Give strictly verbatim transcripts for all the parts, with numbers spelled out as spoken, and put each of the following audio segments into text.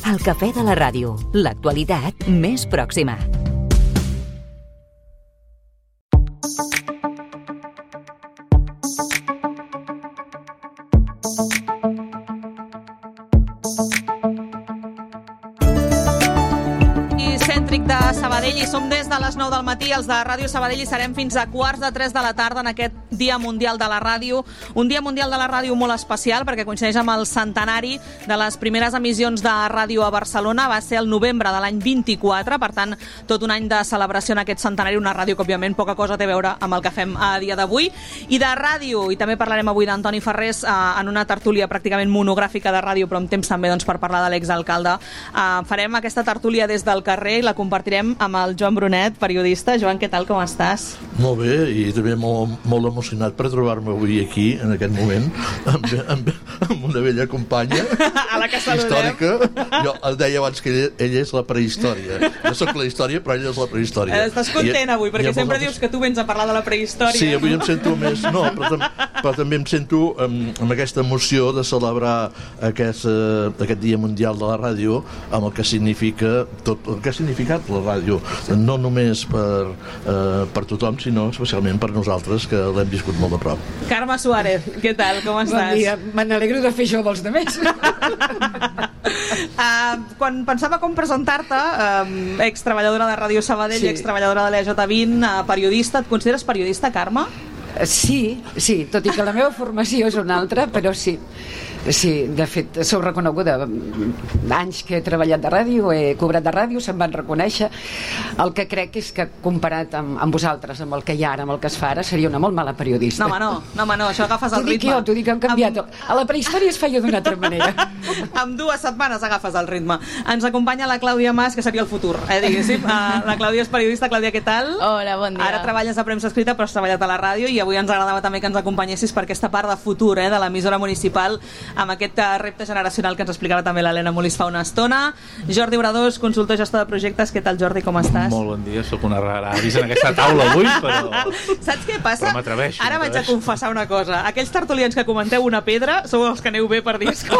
El cafè de la ràdio, l'actualitat més pròxima. De Sabadell, i som des de les nou del matí, els de Ràdio Sabadell, i serem fins a quarts de tres de la tarda en aquest Dia Mundial de la Ràdio. Un Dia Mundial de la Ràdio molt especial perquè coincideix amb el centenari de les primeres emissions de ràdio a Barcelona. Va ser el novembre de l'any vint-i-quatre, per tant, tot un any de celebració en aquest centenari, una ràdio que, òbviament, poca cosa té a veure amb el que fem a dia d'avui. I de ràdio, i també parlarem avui d'Antoni Ferrés eh, en una tertúlia pràcticament monogràfica de ràdio, però amb temps també doncs, per parlar de l'exalcalde. Eh, farem aquesta tertúlia des del carrer i la compartirem amb el Joan Brunet, periodista. Joan, què tal, com estàs? Molt bé, i també molt, molt emocionat per trobar-me avui aquí, en aquest moment, amb, amb, amb una vella companya a la que saludem. Històrica. Jo el deia abans que ella, ella és la prehistòria. Jo sóc la història, però ella és la prehistòria. Estàs content I, avui, perquè sempre moltes... dius que tu vens a parlar de la prehistòria. Sí, avui em sento més... No, però, tam però també em sento amb, amb aquesta emoció de celebrar aquest, uh, aquest Dia Mundial de la Ràdio, amb el que significa tot el que ha significat la ràdio, no només per, uh, per tothom, sinó especialment per nosaltres, que l'hem viscut molt de prop. Carme Suárez, què tal, com estàs? Bon dia, me n'alegro de fer això dels demés. uh, quan pensava com presentar-te, uh, ex-treballadora de Ràdio Sabadell, sí. ex-treballadora de l'E J vint, uh, periodista, et consideres periodista, Carme? Sí, sí, tot i que la meva formació és una altra, però sí. Sí, de fet, sou reconeguda. Anys que he treballat de ràdio, he cobrat de ràdio, se'm van reconèixer. El que crec és que, comparat amb, amb vosaltres, amb el que hi ha ara, amb el que es fa ara, seria una molt mala periodista. No, home, no, no, home, no, això agafes el ritme. T'ho dic jo, t'ho dic, hem canviat. Amb... A la prehistòria es feia d'una altra manera. Amb dues setmanes agafes el ritme. Ens acompanya la Clàudia Mas, que seria el futur, eh, diguéssim. Uh, la Clàudia és periodista. Clàudia, què tal? Hola, bon dia. Ara treballes a premsa escrita, però has treballat a la ràdio, i avui ens agradava també que ens acompanyessis per aquesta part de futur, eh, de l'emissora municipal, amb aquest repte generacional que ens explicava també l'Helena Molís fa una estona. Jordi Obradors, consultor gestor de projectes. Què tal, Jordi, com estàs? Molt bon dia, sóc una rara avis en aquesta taula avui, però... Saps què passa? Però m'atreveixo. Ara vaig a confessar una cosa. Aquells tertulians que comenteu una pedra sou els que aneu bé per disco.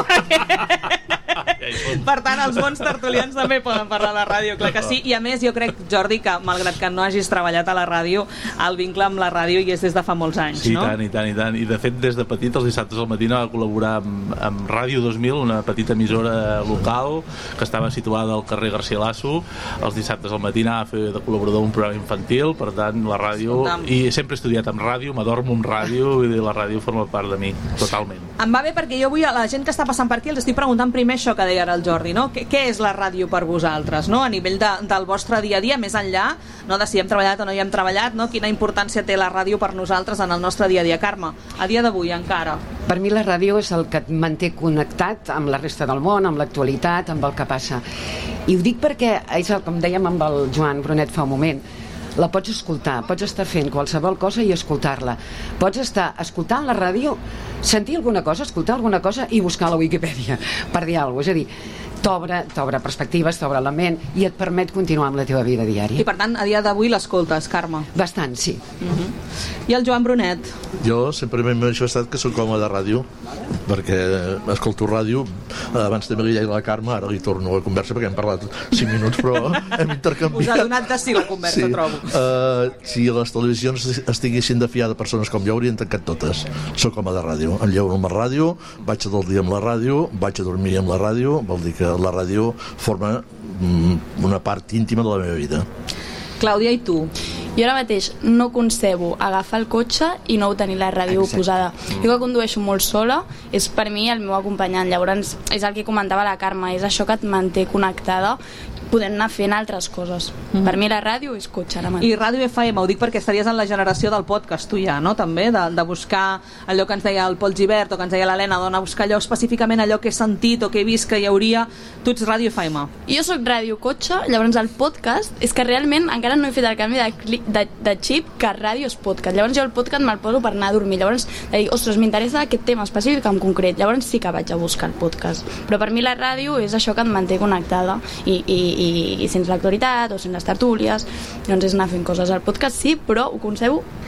Per tant, els bons tertulians també poden parlar a la ràdio, clar que sí. I a més, jo crec, Jordi, que malgrat que no hagis treballat a la ràdio, el vincle amb la ràdio hi és des de fa molts anys, sí, no? Sí, tant, i tant, i tant. I de fet, des de petit, els dissabtes al matí, va col·laborar amb, amb Ràdio dos mil, una petita emissora local que estava situada al carrer García Lasso. Els dissabtes al matí anava a fer de col·laborador un programa infantil, per tant, la ràdio... Escolta'm. I sempre he estudiat amb ràdio, m'adormo amb ràdio, i la ràdio forma part de mi, totalment. Em va bé perquè jo avui a la gent que està passant per aquí els estic preguntant primer això que deia ara el Jordi, no? Què, què és la ràdio per vosaltres, no? A nivell de, del vostre dia a dia, més enllà, no? De si hem treballat o no hi hem treballat, no? Quina importància té la ràdio per nosaltres en el nostre dia a dia, Carme? A dia d'avui encara. Per mi la ràdio és el que et manté connectat amb la resta del món, amb l'actualitat, amb el que passa. I ho dic perquè, és el que em dèiem amb el Joan Brunet fa un moment, la pots escoltar, pots estar fent qualsevol cosa i escoltar-la. Pots estar escoltant la ràdio, sentir alguna cosa, escoltar alguna cosa i buscar a la Wikipedia per dir alguna cosa. És a dir, t'obre, t'obre perspectives, t'obre la ment i et permet continuar amb la teva vida diària. I per tant, a dia d'avui l'escoltes, Carme? Bastant, sí. Uh-huh. I el Joan Brunet? Jo sempre m'he manifestat que sóc home de ràdio, perquè escolto ràdio. Abans també li deia a la Carme, ara li torno a la conversa perquè hem parlat cinc minuts, però hem intercanviat. Us ha donat de si la conversa, sí. trobo. Uh, si les televisions estiguessin de fiar de persones com jo, haurien tancat totes. Sóc home de ràdio. Em llevo amb la ràdio, vaig tot el dia amb la ràdio, vaig a dormir amb la ràdio, vol dir que la ràdio forma mm, una part íntima de la meva vida. Clàudia, i tu? Jo ara mateix no concebo agafar el cotxe i no tenir la ràdio Exacte. posada. Jo que condueixo molt sola, és per mi el meu acompanyant. Llavors, és el que comentava la Carme, és això que et manté connectada, podent anar fent altres coses. Mm. Per mi la ràdio és cotxe ara mateix. I Ràdio F M, ho dic perquè estaries en la generació del podcast, tu ja, no? També, de, de buscar allò que ens deia el Pol Gibert o que ens deia l'Helena, d'anar a buscar allò específicament, allò que he sentit o que he vist que hi hauria. Tu ets Ràdio F M. Jo soc ràdio cotxe, llavors el podcast és que realment encara no he fet el canvi de, de, de xip que ràdio és podcast. Llavors jo el podcast me'l poso per anar a dormir. Llavors de dir, ostres, m'interessa aquest tema específic en concret. Llavors sí que vaig a buscar el podcast. Però per mi la ràdio és això que et manté connectada i, i I, i sense l'actualitat o sense les tertúlies, doncs és anar fent coses. Al podcast sí, però ho concebo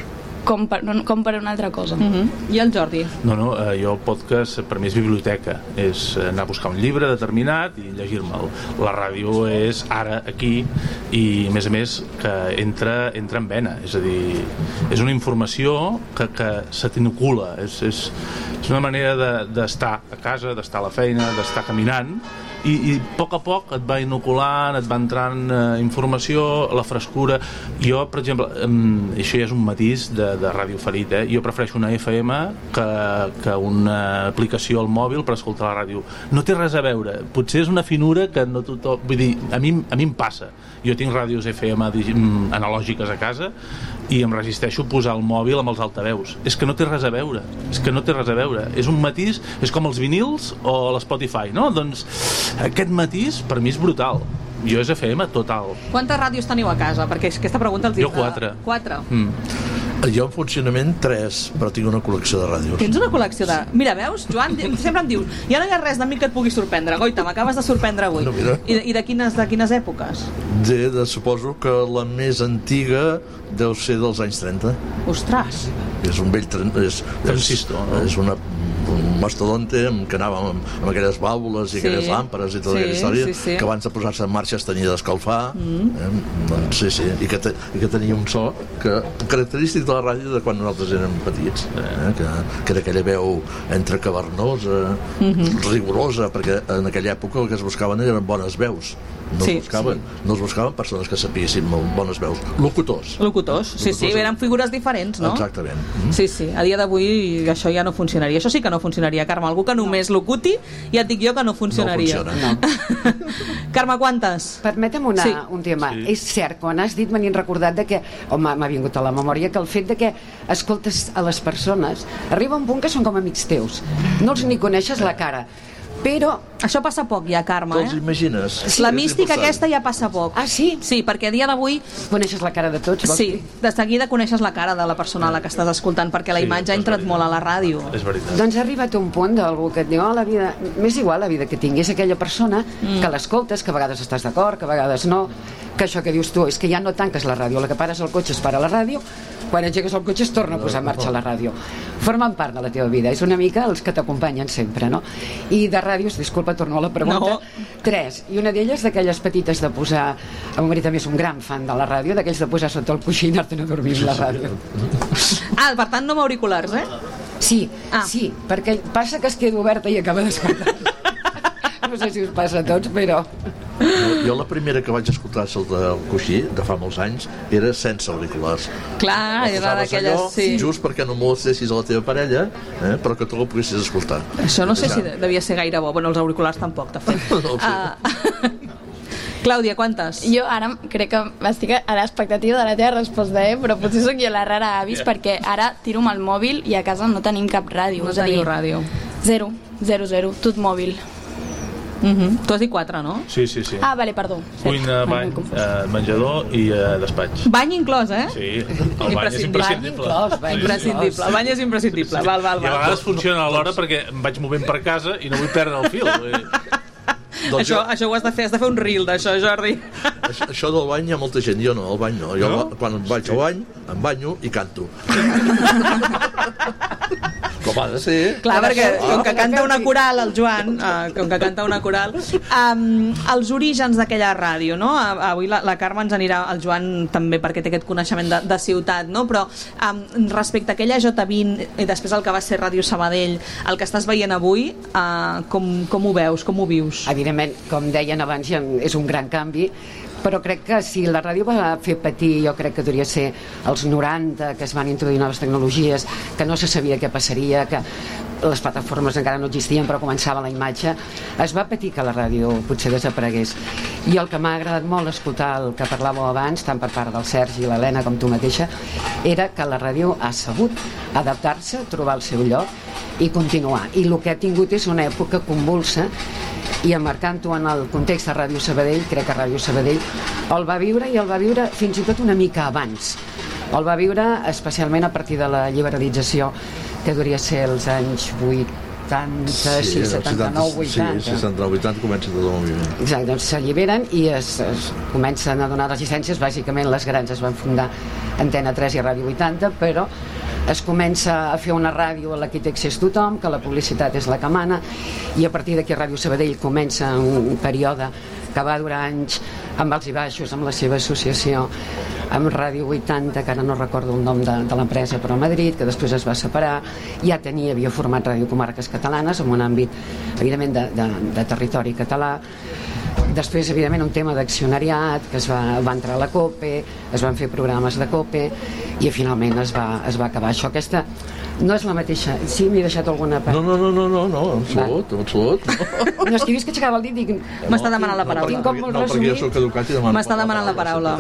com per, no, com per una altra cosa. Uh-huh. I el Jordi? No, no, eh, jo el podcast per mi és biblioteca, és anar a buscar un llibre determinat i llegir-me'l. La ràdio és ara, aquí, i a més a més que entra, entra en vena, és a dir, és una informació que, que se t'inocula, és, és, és una manera d'estar de, a casa, d'estar a la feina, d'estar caminant, i, i a poc a poc et va inoculant, et va entrant eh, informació, la frescura. Jo, per exemple, eh, això ja és un matís de, de Ràdio Ferit, eh? Jo prefereixo una F M que, que una aplicació al mòbil per escoltar la ràdio. No té res a veure, potser és una finura que no tothom... Vull dir, a mi, a mi em passa. Jo tinc ràdios F M analògiques a casa i em resisteixo a posar el mòbil amb els altaveus. És que no té res a veure, és que no té res a veure. És un matís, és com els vinils o l'Spotify, no? Doncs aquest matís per mi és brutal. Jo és F M total. Quantes ràdios teniu a casa? Perquè aquesta pregunta els dic... Jo quatre. Quatre? Mm. Jo en funcionament tres, però tinc una col·lecció de ràdios. Tens una col·lecció de... Mira, veus, Joan, sempre em dius ja no hi ha res de mi que et pugui sorprendre. Goita, m'acabes de sorprendre avui. No, mira. I, i de, quines, de quines èpoques? De, de, suposo que la més antiga deu ser dels anys trenta. Ostres! És un vell... És, Transistor, no? És una, un mastodonte amb que anàvem amb, amb aquelles vàlvules i Sí. aquelles làmperes i tota Sí, aquella història, sí, sí. que abans de posar-se en marxa es tenia d'escalfar. Mm. Eh? Doncs, sí, sí. I que, te, I que tenia un so que, característic de la ràdio de quan nosaltres érem petits, eh? que, que era aquella veu entre cavernosa, mm-hmm. rigorosa, perquè en aquella època el que es buscaven eren bones veus. No, Sí, es buscaven, sí. no es buscaven persones que sapiguessin molt bones veus. Locutors. Locutors, sí, sí, eren figures diferents, no? Exactament. Mm. Sí, sí, a dia d'avui això ja no funcionaria. Això sí que no funcionaria, Carme. Algú que només locuti, ja et dic jo que no funcionaria. No funciona. Carme, quantes? Permetem una, Sí. un tema. Sí. És cert, quan has dit m'he recordat de que, o m'ha m'ha vingut a la memòria, que el fet de que escoltes a les persones arriba un punt que són com amics teus. No els ni coneixes la cara. Però... Això passa poc ja, Carme, Te'ls eh? imagines? La És mística important. aquesta ja passa poc. Ah, sí? Sí, perquè a dia d'avui Coneixes la cara de tots, vols sí, dir? de seguida coneixes la cara de la persona a la que estàs escoltant, perquè la Sí, imatge ha és entrat veritat. molt a la ràdio. És veritat. Doncs ha arribat un punt d'algú que et diu, oh, la vida, m'és igual la vida que tinguis, aquella persona mm. que l'escoltes, que a vegades estàs d'acord, que a vegades no, que això que dius tu és que ja no tanques la ràdio, la que pares el cotxe es para la ràdio, quan engegues el cotxe es torna a posar en marxa la ràdio. Formen part de la teva vida, és una mica els que t'acompanyen sempre, no? I de ràdios, disculpa, torno a la pregunta, No. tres, i una d'elles d'aquelles petites de posar, el meu marit també és un gran fan de la ràdio, d'aquells de posar sota el coixí i anar-te'n a dormir amb la ràdio. Ah, per tant, no amb auriculars, eh? Sí, Ah. sí, perquè passa que es queda oberta i acaba d'escoltar. No sé si us passa a tots, però... Jo, jo la primera que vaig escoltar sota el coixí, de fa molts anys, era sense auriculars. Clar, El era posaves d'aquelles... allò Sí. just perquè no molestessis a la teva parella, eh, però que tu la poguessis escoltar. Això no sé Ja. si devia ser gaire bo. Bueno, els auriculars tampoc, de fet. No ho sé. Ah, Clàudia, quantes? Jo ara crec que estic a l'expectativa de la teva resposta, eh? Però potser sóc jo la rara avis, perquè ara tiro amb el mòbil i a casa no tenim cap ràdio. No és a teniu dir, ràdio. Zero, zero, zero, tot mòbil. Uh -huh. Tu has dit quatre, no? Sí, sí, sí. Ah, vale, perdó. Cuina, M'he bany, confós. eh, menjador i eh, despatx. Bany inclòs, eh? Sí, el bany és imprescindible. inclòs, bany Sí, sí. Imprescindible. El bany és imprescindible. Val, val, I a val. vegades funciona alhora perquè em vaig movent per casa i no vull perdre el fil. Vull dir, Doncs Això, jo, això ho has de fer, has de fer un reel d'això, Jordi. això, això del bany hi ha molta gent, jo no, el bany no. Jo No? quan vaig al bany, em banyo i canto. Com ha de ser. Clar, perquè com que Ah. canta una coral, el Joan, uh, com que canta una coral, um, els orígens d'aquella ràdio, no? A- Avui la, la Carme ens anirà, el Joan també, perquè té aquest coneixement de, de ciutat, no? Però um, respecte a aquella J vint i després el que va ser Ràdio Sabadell, el que estàs veient avui, uh, com, com ho veus, com ho vius? Evidentment, com deien abans, ja és un gran canvi, però crec que si la ràdio va fer patir, jo crec que hauria de ser als noranta, que es van introduir noves tecnologies, que no se sabia què passaria, que les plataformes encara no existien però començava la imatge, es va patir que la ràdio potser desaparegués. I el que m'ha agradat molt escoltar el que parlàveu abans, tant per part del Sergi i l'Helena com tu mateixa, era que la ràdio ha sabut adaptar-se, trobar el seu lloc i continuar. I el que ha tingut és una època convulsa, i emmarcant-ho en el context de Ràdio Sabadell, crec que Ràdio Sabadell el va viure i el va viure fins i tot una mica abans. El va viure especialment a partir de la liberalització, que hauria ser els anys setanta-sis, setanta-nou, vuitanta. Sí, setanta-nou, vuitanta comença tot el moviment. Exacte, doncs s'alliberen i es, es comencen a donar les llicències. Bàsicament les grans es van fundar Antena tres i Ràdio vuitanta, però es comença a fer una ràdio a la que té accés tothom, que la publicitat és la que mana, i a partir d'aquí Ràdio Sabadell comença un període que va durar anys amb alts i baixos, amb la seva associació amb Ràdio vuitanta, que ara no recordo el nom de, de l'empresa, però a Madrid, que després es va separar. Ja tenia, havia format Ràdio Comarques Catalanes amb un àmbit, evidentment, de, de, de territori català. Després, evidentment, un tema d'accionariat, que es va, va entrar a la COPE, es van fer programes de COPE i finalment es va, es va acabar això. Aquesta no és la mateixa. Sí, m'he deixat alguna part. No, no, no, no, no, no, absolut, absolut. No, és que he vist que aixecava el dit i dic... M'està demanant la paraula. Tinc com molt no, perquè jo resumit. soc educat i demano... M'està demanant la paraula.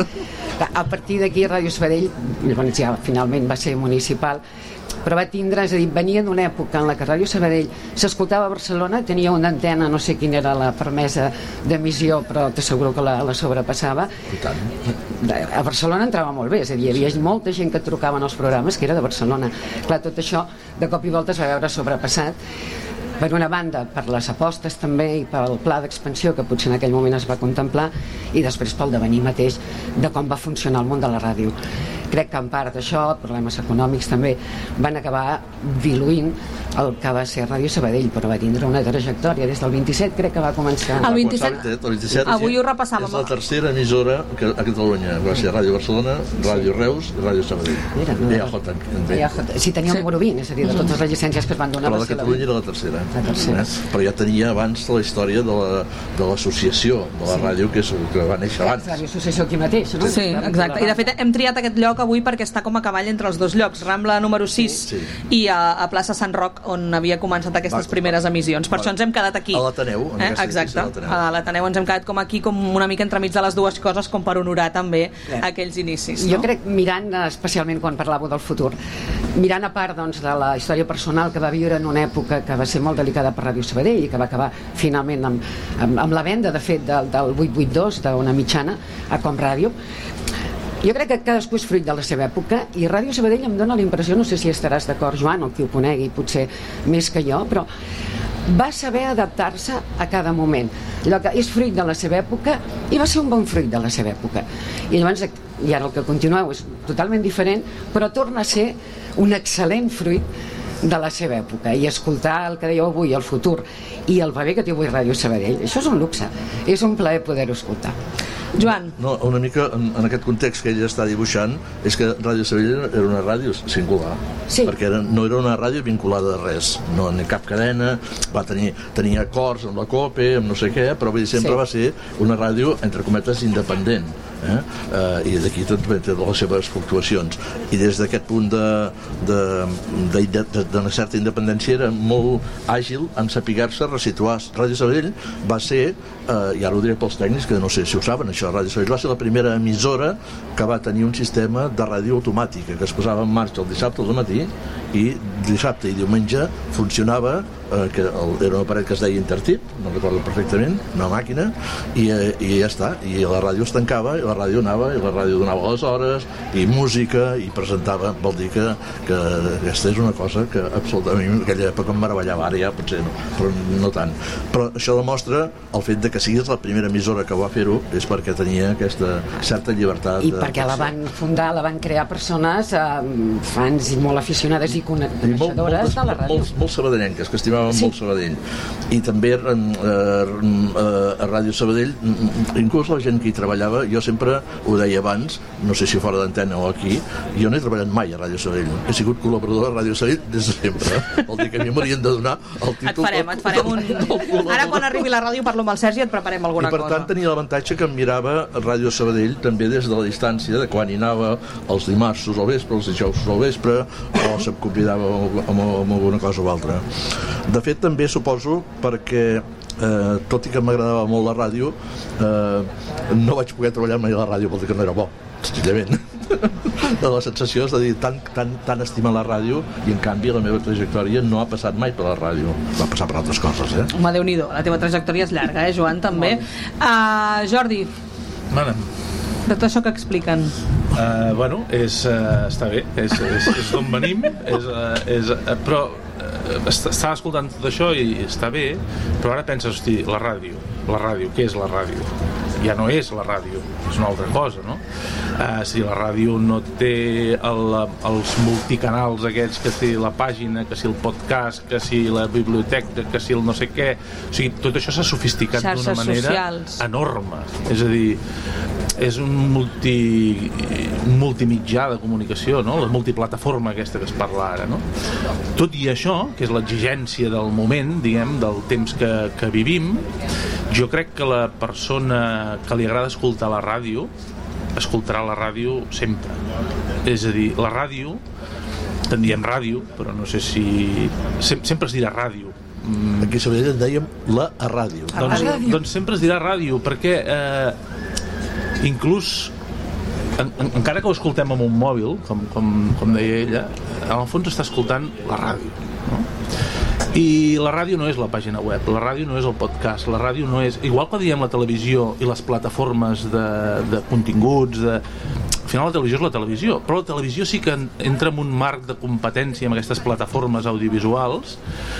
A partir d'aquí Ràdio Sabadell, llavors ja finalment va ser municipal, però va tindre, és a dir, venia d'una època en la que Ràdio Sabadell s'escoltava a Barcelona, tenia una antena, no sé quina era la permesa d'emissió, però t'asseguro que la, la sobrepassava. I tant. A Barcelona entrava molt bé, és a dir, hi havia molta gent que trucava en els programes que era de Barcelona. Clar, tot això de cop i volta es va veure sobrepassat, per una banda per les apostes també i pel pla d'expansió que potser en aquell moment es va contemplar, i després pel devenir mateix de com va funcionar el món de la ràdio. Crec que en part d'això, problemes econòmics també, van acabar diluint el que va ser Ràdio Sabadell, però va tindre una trajectòria des del vint-i-set, crec que va començar. El vint-i-set, el vint-i-set avui ho repassàvem. És la tercera emissora que a Catalunya. Va ser Ràdio Barcelona, Ràdio Reus i Ràdio Sabadell. Mira, no, E A J. E A J. Sí, tenia el número vint, és a dir, de totes les llicències que es van donar. Però la Catalunya era la tercera. La tercera. Eh? Però ja tenia abans la història de la, de l'associació de la ràdio, que, és, que va néixer abans. Ràdio Associació aquí mateix, no? Sí, exacte. I de fet hem triat aquest lloc avui perquè està com a cavall entre els dos llocs, Rambla número sis Sí. i a, a plaça Sant Roc, on havia començat aquestes Va, primeres va. emissions. Per Va. això ens hem quedat aquí. A l'Ateneu, en Eh? aquesta Exacte. edifici de l'Ateneu. A l'Ateneu ens hem quedat com aquí, com una mica entremig de les dues coses, com per honorar també Eh. aquells inicis. No? Jo crec, mirant, especialment quan parlàveu del futur, mirant a part doncs, de la història personal que va viure en una època que va ser molt delicada per Ràdio Sabadell i que va acabar finalment amb, amb, amb la venda, de fet, del, del vuit vuit dos, d'una mitjana a Com Ràdio. Jo crec que cadascú és fruit de la seva època i Ràdio Sabadell em dóna la impressió, no sé si estaràs d'acord, Joan, o qui ho conegui, potser més que jo, però va saber adaptar-se a cada moment. Allò que és fruit de la seva època i va ser un bon fruit de la seva època. I llavors, i ara el que continueu és totalment diferent, però torna a ser un excel·lent fruit de la seva època, i escoltar el que dèieu avui, el futur i el paper que té avui Ràdio Sabadell, això és un luxe, és un plaer poder-ho escoltar. Joan. No, una mica en, en aquest context que ell està dibuixant és que Ràdio Sabadell era una ràdio singular, sí. perquè era, no era una ràdio vinculada a res, no ni cap cadena, va tenir tenia acords amb la COPE, amb no sé què, però sempre sí. va ser una ràdio, entre cometes, independent. Eh? Uh, i d'aquí també té les seves fluctuacions, i des d'aquest punt de, de, de, de, d'una certa independència era molt àgil en saber-se resituar. Ràdio Sabadell va ser, uh, i ara ho diré pels tècnics que no sé si ho saben això, Ràdio Sabadell va ser la primera emissora que va tenir un sistema de ràdio automàtica que es posava en marxa el dissabte al matí, i dissabte i diumenge funcionava, eh, que el, era un aparell que es deia Intertip, no recordo perfectament, una màquina, i, eh, i ja està, i la ràdio es tancava i la ràdio anava, i la ràdio donava les hores i música, i presentava. Vol dir que, que aquesta és una cosa que absolutament en aquella època em meravellava, ara ja potser no, però no tant. Però això demostra el fet de que siguis la primera emissora que va fer-ho és perquè tenia aquesta certa llibertat. I perquè la van fundar, la van crear persones eh, fans i molt aficionades i coneixedores de la ràdio. Molt, molt sabadellenques, que estimaven sí. molt Sabadell. I també eh, eh, a Ràdio Sabadell, inclús la gent que hi treballava, jo sempre ho deia abans, no sé si fora d'antena o aquí, jo no he treballat mai a Ràdio Sabadell. He sigut col·laborador a Ràdio Sabadell des de sempre. Vol dir que a mi m'haurien de donar el títol. Et farem, et farem un... Ara quan arribi la ràdio parlo amb el Sergi i et preparem alguna cosa. I per tant tenia l'avantatge que em mirava Ràdio Sabadell també des de la distància, de quan hi anava els dimarts al vespre, els dijous al vespre, o se'm convidava amb, amb alguna cosa o altra. De fet, també suposo perquè eh, tot i que m'agradava molt la ràdio, eh, no vaig poder treballar mai a la ràdio, vol dir que no era bo, senzillament. De la sensació és de dir, tan, tan, tan estimar la ràdio, i en canvi la meva trajectòria no ha passat mai per la ràdio, va passar per altres coses, eh? Home, Déu-n'hi-do, la teva trajectòria és llarga, eh, Joan, també. Uh, Jordi, Mana'm. de tot això que expliquen, Uh, bueno, és, uh, està bé, és, és, és d'on venim, és, uh, és, uh, però uh, estàs escoltant tot això i està bé, però ara penses, hosti, la ràdio, la ràdio, què és la ràdio? Ja no és la ràdio, és una altra cosa, no? Uh, si la ràdio no té el, els multicanals aquests, que té la pàgina, que si el podcast, que si la biblioteca, que si el no sé què, o sigui, tot això s'ha sofisticat d'una manera socials. Enorme, és a dir, és un multi un multimitjà de comunicació, no? La multiplataforma aquesta que es parla ara, no? Tot i això, que és l'exigència del moment, diguem, del temps que, que vivim, jo crec que la persona que li agrada escoltar la ràdio escoltarà la ràdio sempre. És a dir, la ràdio, en diem ràdio, però no sé si... Sem sempre es dirà ràdio. Mm. Aquí a Sabadell en dèiem la a ràdio. A doncs, ràdio. Doncs sempre es dirà ràdio, perquè eh, inclús en, en, encara que ho escoltem amb un mòbil, com, com, com deia ella, en el fons està escoltant la ràdio, no? I la ràdio no és la pàgina web, la ràdio no és el podcast, la ràdio no és... Igual que diem la televisió i les plataformes de, de continguts, de... al final la televisió és la televisió, però la televisió sí que entra en un marc de competència amb aquestes plataformes audiovisuals,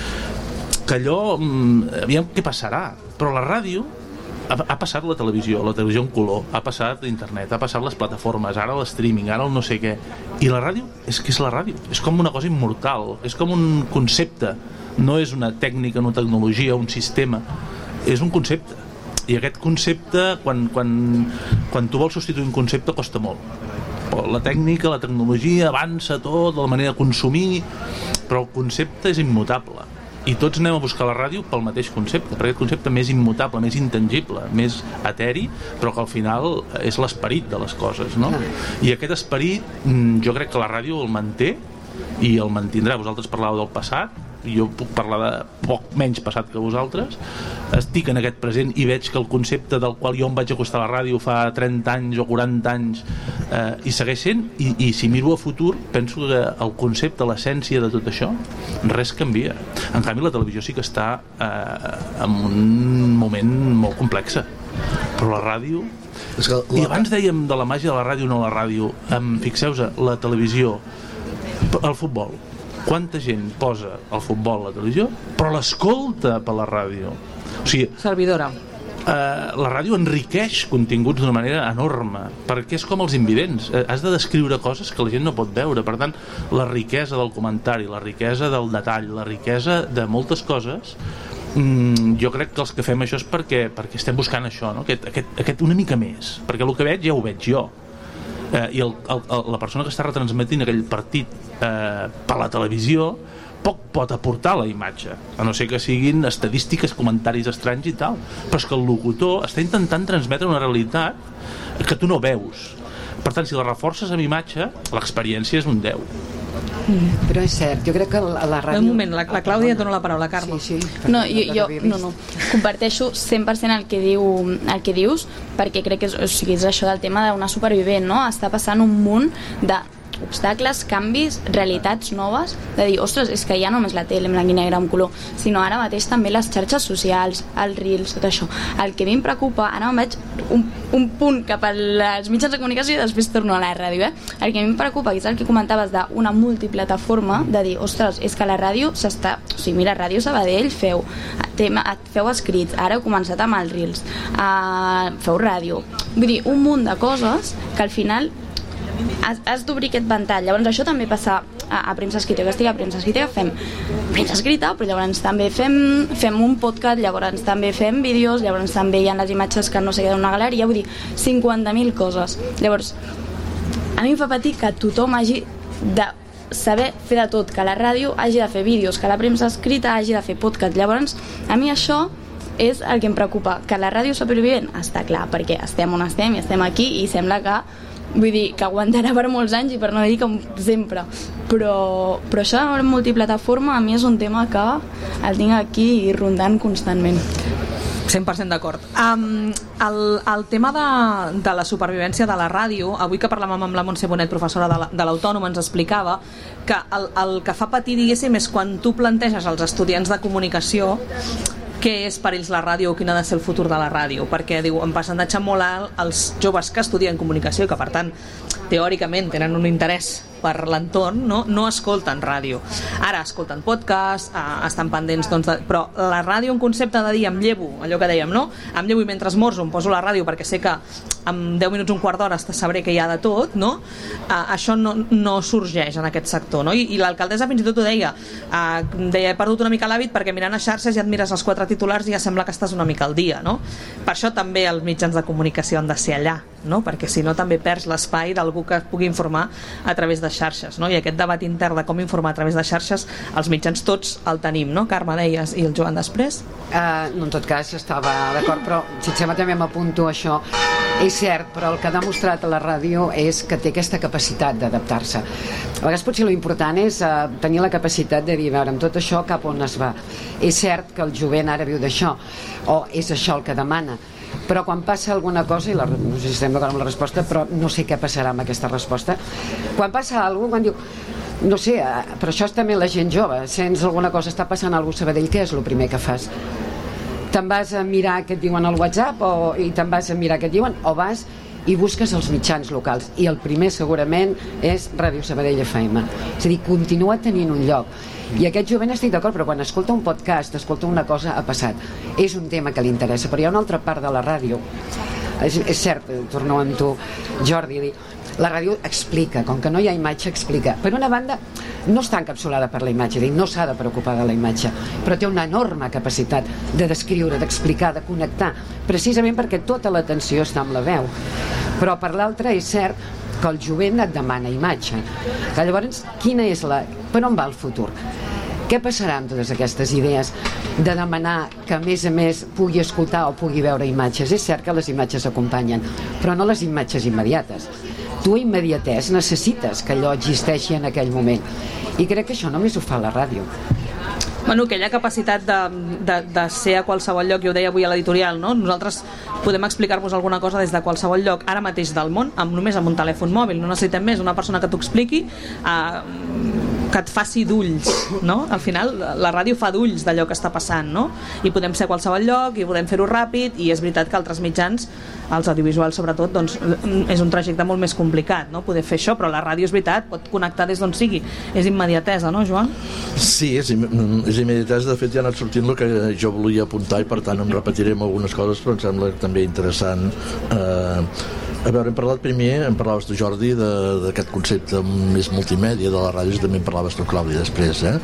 que allò, aviam què passarà, però la ràdio ha, ha passat la televisió, la televisió en color, ha passat internet, ha passat les plataformes, ara l'streaming, ara el no sé què, i la ràdio és que és la ràdio, és com una cosa immortal, és com un concepte, no és una tècnica, una tecnologia, un sistema, és un concepte, i aquest concepte, quan, quan, quan tu vols substituir un concepte, costa molt. La tècnica, la tecnologia avança tot, la manera de consumir, però el concepte és immutable, i tots anem a buscar la ràdio pel mateix concepte, per aquest concepte més immutable, més intangible, més eteri, però que al final és l'esperit de les coses, no? I aquest esperit jo crec que la ràdio el manté i el mantindrà. Vosaltres parlàveu del passat, jo puc parlar de poc menys passat que vosaltres, estic en aquest present i veig que el concepte del qual jo em vaig acostar a la ràdio fa trenta anys o quaranta anys eh, hi segueix sent, i, i si miro a futur penso que el concepte, l'essència de tot això res canvia. En canvi la televisió sí que està eh, en un moment molt complex, però la ràdio és que la... i abans dèiem de la màgia de la ràdio, no la ràdio, em, fixeu-vos, la televisió, el futbol, quanta gent posa el futbol a la televisió però l'escolta per la ràdio, o sigui, servidora. Eh, la ràdio enriqueix continguts d'una manera enorme, perquè és com els invidents, eh, has de descriure coses que la gent no pot veure, per tant la riquesa del comentari, la riquesa del detall, la riquesa de moltes coses, mm, jo crec que els que fem això és perquè, perquè estem buscant això, no? aquest, aquest, aquest una mica més, perquè el que veig ja ho veig jo. Eh, i el, el, el, la persona que està retransmetint aquell partit eh, per la televisió poc pot aportar a la imatge, a no ser que siguin estadístiques, comentaris estranys i tal, però és que el locutor està intentant transmetre una realitat que tu no veus, per tant si la reforces amb imatge l'experiència és un deu. Mm. Però és cert, jo crec que la, la ràdio... Un moment, la, la Clàudia et dona la paraula, Carme. Sí, sí. No, jo, jo no, no. comparteixo cent per cent el que, diu, el que dius, perquè crec que és, o sigui, és això del tema d'una supervivent, no? Està passant un munt de obstacles, canvis, realitats noves, de dir, ostres, és que ja no només la tele en blanc i negre amb color, sinó ara mateix també les xarxes socials, els reels, tot això. El que a mi em preocupa, ara me'n vaig un, un punt cap als mitjans de comunicació i després torno a la ràdio, eh? El que a mi em preocupa, que és el que comentaves d'una multiplataforma, de dir, ostres, és que la ràdio s'està... O sigui, mira, Ràdio Sabadell feu, tema, feu escrits, ara heu començat amb els reels, uh, feu ràdio, vull dir, un munt de coses que al final has, has d'obrir aquest ventall. Llavors això també passa a, a premsa escrita. Jo estic a premsa escrita, fem premsa escrita, però llavors també fem, fem un podcast, llavors també fem vídeos, llavors també hi ha les imatges que no sé què d'una galeria, vull dir, cinquanta mil coses. Llavors a mi em fa patir que tothom hagi de saber fer de tot, que la ràdio hagi de fer vídeos, que la premsa escrita hagi de fer podcast. Llavors a mi això és el que em preocupa, que la ràdio supervivent està clar, perquè estem on estem i estem aquí i sembla que vull dir, que aguantarà per molts anys i per no dir com sempre, però, però això de multiplataforma a mi és un tema que el tinc aquí rondant constantment. cent per cent d'acord. Um, el, el tema de, de la supervivència de la ràdio, avui que parlàvem amb la Montse Bonet, professora de l'Autònoma, ens explicava que el, el que fa patir, diguéssim, és quan tu planteges als estudiants de comunicació què és per ells la ràdio o quin ha de ser el futur de la ràdio, perquè diu, en percentatge molt alt els joves que estudien comunicació i que per tant teòricament tenen un interès per l'entorn, no, no escolten ràdio. Ara escolten podcast, eh, estan pendents, doncs, de, però la ràdio, un concepte de dir em llevo, allò que dèiem, no? Em llevo i mentre esmorzo em poso la ràdio perquè sé que en deu minuts, un quart d'hora sabré que hi ha de tot, no? Eh, això no, no sorgeix en aquest sector, no? I, i l'alcaldessa fins i tot ho deia, eh, deia, he perdut una mica l'hàbit perquè mirant a xarxes ja et mires els quatre titulars i ja sembla que estàs una mica al dia, no? Per això també els mitjans de comunicació han de ser allà, no? Perquè si no també perds l'espai d'algú que pugui informar a través de xarxes, no? I aquest debat intern de com informar a través de xarxes, els mitjans tots el tenim, no? Carme, deies, i el Joan després? Uh, no, en tot cas estava d'acord, però si et sembla també m'apunto això. És cert, però el que ha demostrat a la ràdio és que té aquesta capacitat d'adaptar-se. A vegades potser l'important és uh, tenir la capacitat de dir, veure, amb tot això cap on es va. És cert que el jovent ara viu d'això, o és això el que demana, però quan passa alguna cosa, i la, no sé si estem d'acord amb la resposta, però no sé què passarà amb aquesta resposta, quan passa alguna cosa, quan diu, no sé, però això és també la gent jove, sents alguna cosa, està passant alguna cosa a Sabadell, què és el primer que fas? Te'n vas a mirar què et diuen al WhatsApp o, i te'n vas a mirar què et diuen, o vas i busques els mitjans locals, i el primer segurament és Ràdio Sabadell F M, és a dir, continua tenint un lloc. I aquest jovent estic d'acord, però quan escolta un podcast, escolta una cosa, ha passat, és un tema que li interessa, però hi ha una altra part de la ràdio, és, és cert, torno amb tu, Jordi, dir, la ràdio explica, com que no hi ha imatge, explica. Per una banda, no està encapsulada per la imatge, dir, no s'ha de preocupar de la imatge, però té una enorme capacitat de descriure, d'explicar, de connectar, precisament perquè tota l'atenció està amb la veu. Però per l'altra és cert que el jovent et demana imatge. Que llavors, quina és la... per on va el futur? Què passarà amb totes aquestes idees de demanar que a més a més pugui escoltar o pugui veure imatges? És cert que les imatges acompanyen, però no les imatges immediates. Tu immediatès necessites que allò existeixi en aquell moment. I crec que això només ho fa la ràdio. Bueno, aquella capacitat de, de, de ser a qualsevol lloc, jo ho deia avui a l'editorial, no? Nosaltres podem explicar-vos alguna cosa des de qualsevol lloc, ara mateix del món, amb, només amb un telèfon mòbil, no necessitem més, una persona que t'ho expliqui, eh, que et faci d'ulls, no? Al final la ràdio fa d'ulls d'allò que està passant, no? I podem ser a qualsevol lloc i podem fer-ho ràpid, i és veritat que altres mitjans, els audiovisuals sobretot, doncs és un trajecte molt més complicat, no? Poder fer això, però la ràdio és veritat, pot connectar des d'on sigui, és immediatesa, no, Joan? Sí, és, és immediatesa, de fet ja ha anat sortint el que jo volia apuntar i per tant em repetirem algunes coses, però em sembla també interessant. eh, A veure, hem parlat primer, em parlaves tu, Jordi, d'aquest concepte més multimèdia de la ràdio, i també en parlaves tu, Clàudia, després, eh?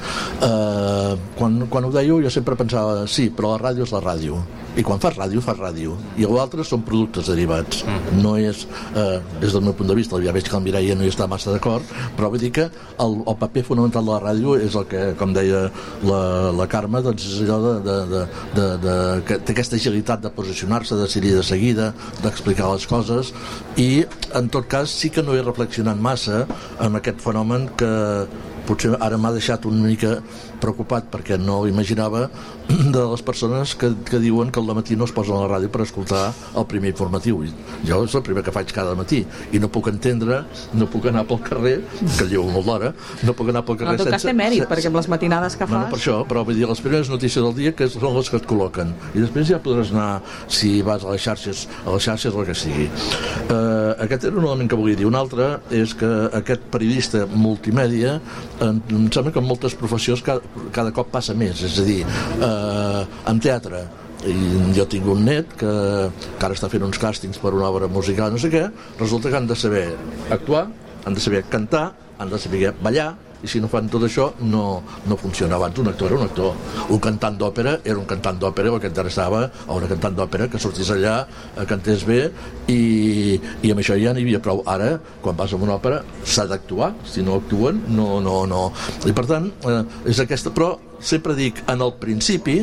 Uh, quan, quan ho dèieu jo sempre pensava, sí, però la ràdio és la ràdio, i quan fas ràdio, fas ràdio, i l'altre són productes derivats. No és, uh, des del meu punt de vista, ja veig que el Mireia no hi està massa d'acord, però vull dir que el, el paper fonamental de la ràdio és el que, com deia la, la Carme, doncs és allò de, de, de, de, de, que té aquesta agilitat de posicionar-se, de decidir de seguida, d'explicar les coses, i en tot cas sí que no he reflexionat massa en aquest fenomen que potser ara m'ha deixat una mica preocupat perquè no imaginava, de les persones que, que diuen que al matí no es posen a la ràdio per escoltar el primer informatiu. Jo és el primer que faig cada matí i no puc entendre, no puc anar pel carrer, que llevo molt d'hora, no puc anar pel carrer sense... No, tu que té mèrit, sense... perquè amb les matinades que fas... Bueno, per això, però vull dir, les primeres notícies del dia que són les que et col·loquen, i després ja podràs anar, si vas a les xarxes, a les xarxes el que sigui. Uh, aquest era un element que volia dir. Un altre és que aquest periodista multimèdia, em, em sembla que en moltes professions cada, cada cop passa més, és a dir, eh, en teatre, i jo tinc un net que, que ara està fent uns càstings per una obra musical, no sé què, resulta que han de saber actuar, han de saber cantar, han de saber ballar, i si no fan tot això no, no funciona. Abans un actor era un actor, un cantant d'òpera era un cantant d'òpera, o que interessava a una cantant d'òpera que sortís allà, cantés bé, i, i amb això ja n'hi havia prou. Ara, quan vas a una òpera s'ha d'actuar, si no actuen no, no, no, i per tant eh, és aquesta, però sempre dic, en el principi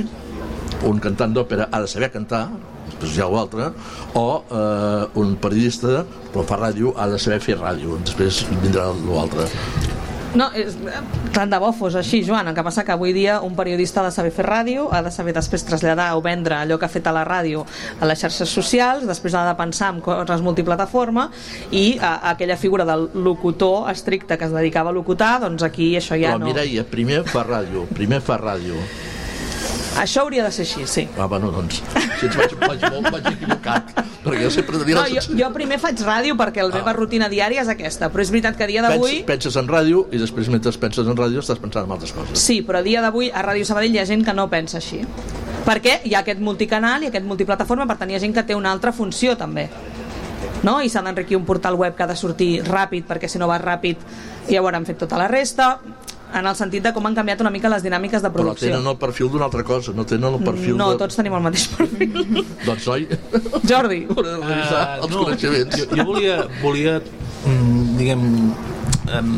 un cantant d'òpera ha de saber cantar, després hi ha l'altre, o eh, un periodista que fa ràdio ha de saber fer ràdio, després vindrà l'altre. No, és, tant de bo fos així, Joan. El que passa que avui dia un periodista ha de saber fer ràdio, ha de saber després traslladar o vendre allò que ha fet a la ràdio a les xarxes socials, després ha de pensar en coses multiplataforma, i a, a aquella figura del locutor estricte que es dedicava a locutar, doncs aquí això ja Però, no... Mireia, primer fa ràdio, primer fa ràdio. Això hauria de ser així, sí. Ah, bueno, doncs, si ens vaig, vaig, molt, vaig equivocat, perquè jo sempre tenia... No, jo, jo primer faig ràdio perquè la meva ah. rutina diària és aquesta, però és veritat que a dia d'avui... Pens, penses en ràdio i després mentre penses en ràdio estàs pensant en altres coses. Sí, però a dia d'avui a Ràdio Sabadell hi ha gent que no pensa així. Perquè hi ha aquest multicanal i aquest multiplataforma, per tant hi ha gent que té una altra funció també. No? I s'ha d'enriquir un portal web que ha de sortir ràpid, perquè si no va ràpid ja ho hauran fet tota la resta, en el sentit de com han canviat una mica les dinàmiques de producció. Però tenen el perfil d'una altra cosa, no tenen el perfil no, de... No, tots tenim el mateix perfil. Doncs, oi? Jordi. Hauré de revisar uh, els no, coneixements. Jo, jo volia, volia mm, diguem, um,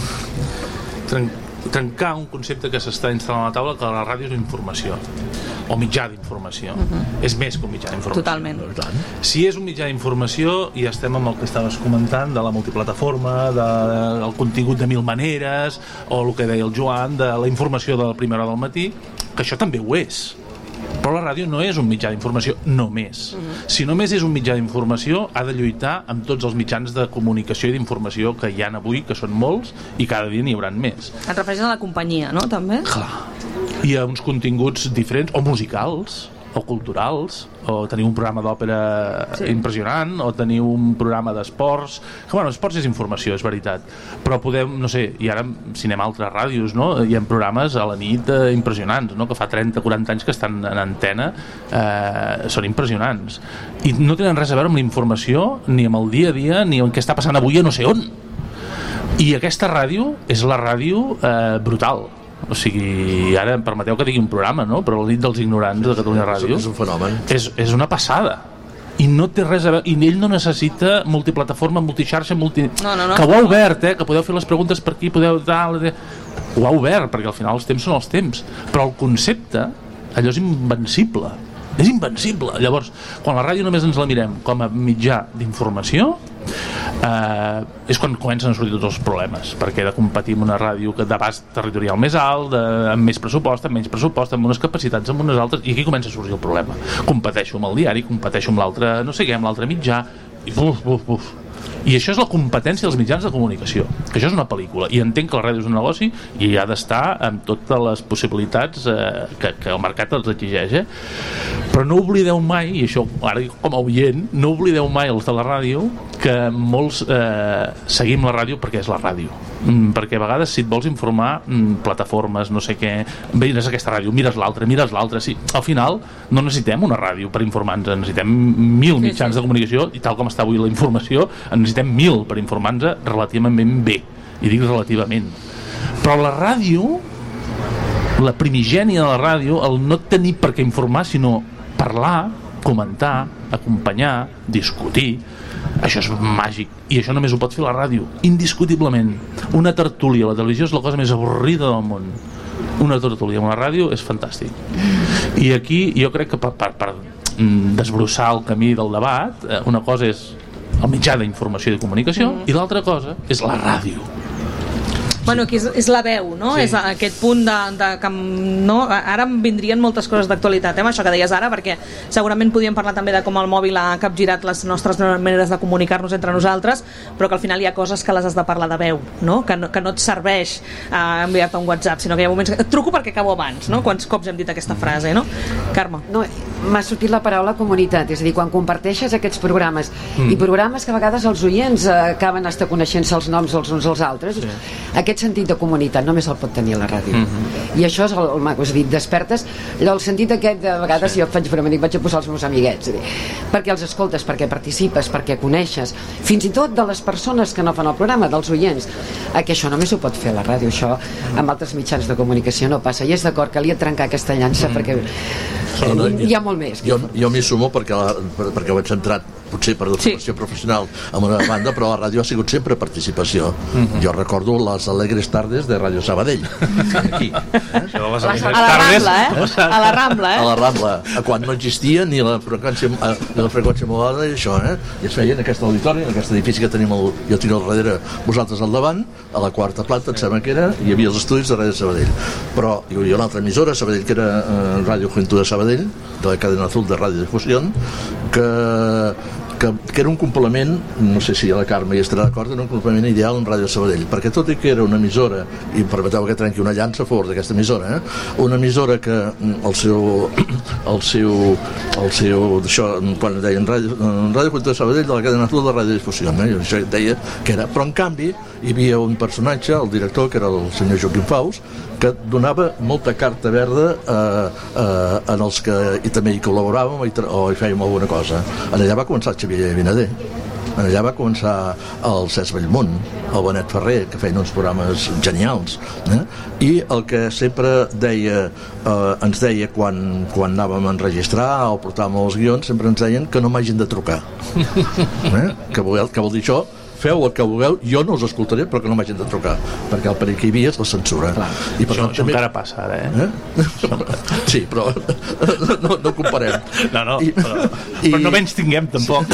tren trencar un concepte que s'està instal·lant a la taula, que la ràdio és informació o mitjà d'informació. Uh-huh. És més que un mitjà d'informació. Totalment. Si és un mitjà d'informació, i estem amb el que estaves comentant de la multiplataforma, de, del contingut de mil maneres, o el que deia el Joan, de la informació de la primera hora del matí, que això també ho és. Però la ràdio no és un mitjà d'informació només. Uh-huh. Si només és un mitjà d'informació, ha de lluitar amb tots els mitjans de comunicació i d'informació que hi ha avui, que són molts, i cada dia n'hi haurà més. Et refereixes a la companyia, no? També? Clar. Hi ha uns continguts diferents, o musicals, o culturals, o teniu un programa d'òpera sí. impressionant, o teniu un programa d'esports, que bueno, esports és informació, és veritat, però podem, no sé, i ara si anem a altres ràdios, no? Hi ha programes a la nit eh, impressionants, no? Que fa trenta o quaranta anys que estan en antena, eh, són impressionants, i no tenen res a veure amb la informació, ni amb el dia a dia, ni amb què està passant avui a no sé on. I aquesta ràdio és la ràdio eh, brutal. O sigui, ara em permeteu que digui un programa, no? Però la nit dels ignorants de Catalunya Ràdio és un fenomen. És, és una passada. I no té res a veure, i ell no necessita multiplataforma, multixarxa, multi... No, no, no. Que ho ha obert, eh? Que podeu fer les preguntes per aquí, podeu... Tal, ho ha obert, perquè al final els temps són els temps. Però el concepte, allò és invencible. És invencible. Llavors, quan la ràdio només ens la mirem com a mitjà d'informació, eh, és quan comencen a sortir tots els problemes, perquè he de competir amb una ràdio que d'abast territorial més alt, de, amb més pressupost, amb menys pressupost, amb unes capacitats, amb unes altres, i aquí comença a sortir el problema. Competeixo amb el diari, competeixo amb l'altre, no sé què, amb l'altre mitjà, i buf, buf, buf. I això és la competència dels mitjans de comunicació, que això és una pel·lícula, i entenc que la ràdio és un negoci i ha d'estar amb totes les possibilitats eh, que, que el mercat els exigeix, eh? Però no oblideu mai, i això ara com a oient, no oblideu mai els de la ràdio, que molts eh, seguim la ràdio perquè és la ràdio, mm, perquè a vegades si et vols informar, mm, plataformes, no sé què, mires aquesta ràdio, mires l'altra, mires l'altra, sí. Al final no necessitem una ràdio per informar-nos, necessitem mil mitjans de comunicació, i tal com està avui la informació, necessitem mil per informar-nos relativament bé, i dic relativament. Però la ràdio, la primigènia de la ràdio, el no tenir per què informar, sinó parlar, comentar, acompanyar, discutir, això és màgic, i això només ho pot fer la ràdio, indiscutiblement. Una tertúlia a la televisió és la cosa més avorrida del món. Una tertúlia amb la ràdio és fantàstic. I aquí jo crec que per, per, per desbrossar el camí del debat, una cosa és el mitjà d'informació i de comunicació, mm. i l'altra cosa és la ràdio. Bueno, aquí és, és la veu, no? Sí. És aquest punt de, de que no? Ara em vindrien moltes coses d'actualitat, eh, amb això que deies ara, perquè segurament podíem parlar també de com el mòbil ha capgirat les nostres maneres de comunicar-nos entre nosaltres, però que al final hi ha coses que les has de parlar de veu, no? Que no, que no et serveix eh, enviar-te un WhatsApp, sinó que hi ha moments que et truco perquè acabo abans, no? Quants cops hem dit aquesta frase, no? Carme. No, m'ha sortit la paraula comunitat, és a dir, quan comparteixes aquests programes, mm. i programes que a vegades els oients eh, acaben estar coneixent-se els noms els uns als altres, sí. Aquest sentit de comunitat només el pot tenir la ràdio, mm-hmm. i això és el, el maco, és a dir, despertes el sentit aquest, de vegades sí. Jo faig broma, dic, vaig a posar els meus amiguets, dir, perquè els escoltes, perquè participes, perquè coneixes, fins i tot de les persones que no fan el programa, dels oients, eh, que això només ho pot fer la ràdio, això amb altres mitjans de comunicació no passa, i és d'acord, calia trencar aquesta llança, mm. perquè eh, no, hi ha molt més. Jo, jo m'hi sumo perquè, la, perquè ho he centrat potser per formació sí. professional en una banda, però la ràdio ha sigut sempre participació. Mm-hmm. Jo recordo les alegres tardes de Ràdio Sabadell. Aquí. Eh? A la Rambla, eh? A la Rambla, eh? A la Rambla, quan no existia ni la freqüència, ni la freqüència modulada i això, eh? I es feia en aquest auditori, en aquest edifici que tenim, el, jo tinc al darrere, vosaltres al davant, a la quarta planta, em sembla que era, hi havia els estudis de Ràdio Sabadell. Però hi havia una altra emissora, Sabadell, que era eh, Ràdio Juventud de Sabadell, de la cadena azul de Ràdio Difusió, que que, que era un complement, no sé si a la Carme hi estarà d'acord, era un complement ideal amb Ràdio Sabadell, perquè tot i que era una emissora, i em permeteu que trenqui una llança a favor d'aquesta emissora, eh? Una emissora que el seu el seu, el seu això, quan deien Ràdio, Ràdio Cultura de Sabadell, de la cadena de radiodifusió, eh? Això deia que era, però en canvi hi havia un personatge, el director, que era el senyor Joaquim Faus, que donava molta carta verda eh, eh, en els que i també hi col·laboràvem o hi, o hi fèiem alguna cosa. En allà va començar el Xavier Vinader, en allà va començar el Cesc Bellmunt, el Benet Ferrer, que feien uns programes genials, eh? I el que sempre deia eh, ens deia quan, quan anàvem a enregistrar o portàvem els guions, sempre ens deien que no m'hagin de trucar, eh? que, vol, que vol dir això, feu el que vulgueu, jo no us escoltaré, però que no m'hagin de trucar, perquè el perill que hi havia és la censura. Clar, i per això, tant, això també... encara passa ara, eh? eh? Sí, però no, no comparem. No, no, I, però, i... però no menys tinguem, tampoc.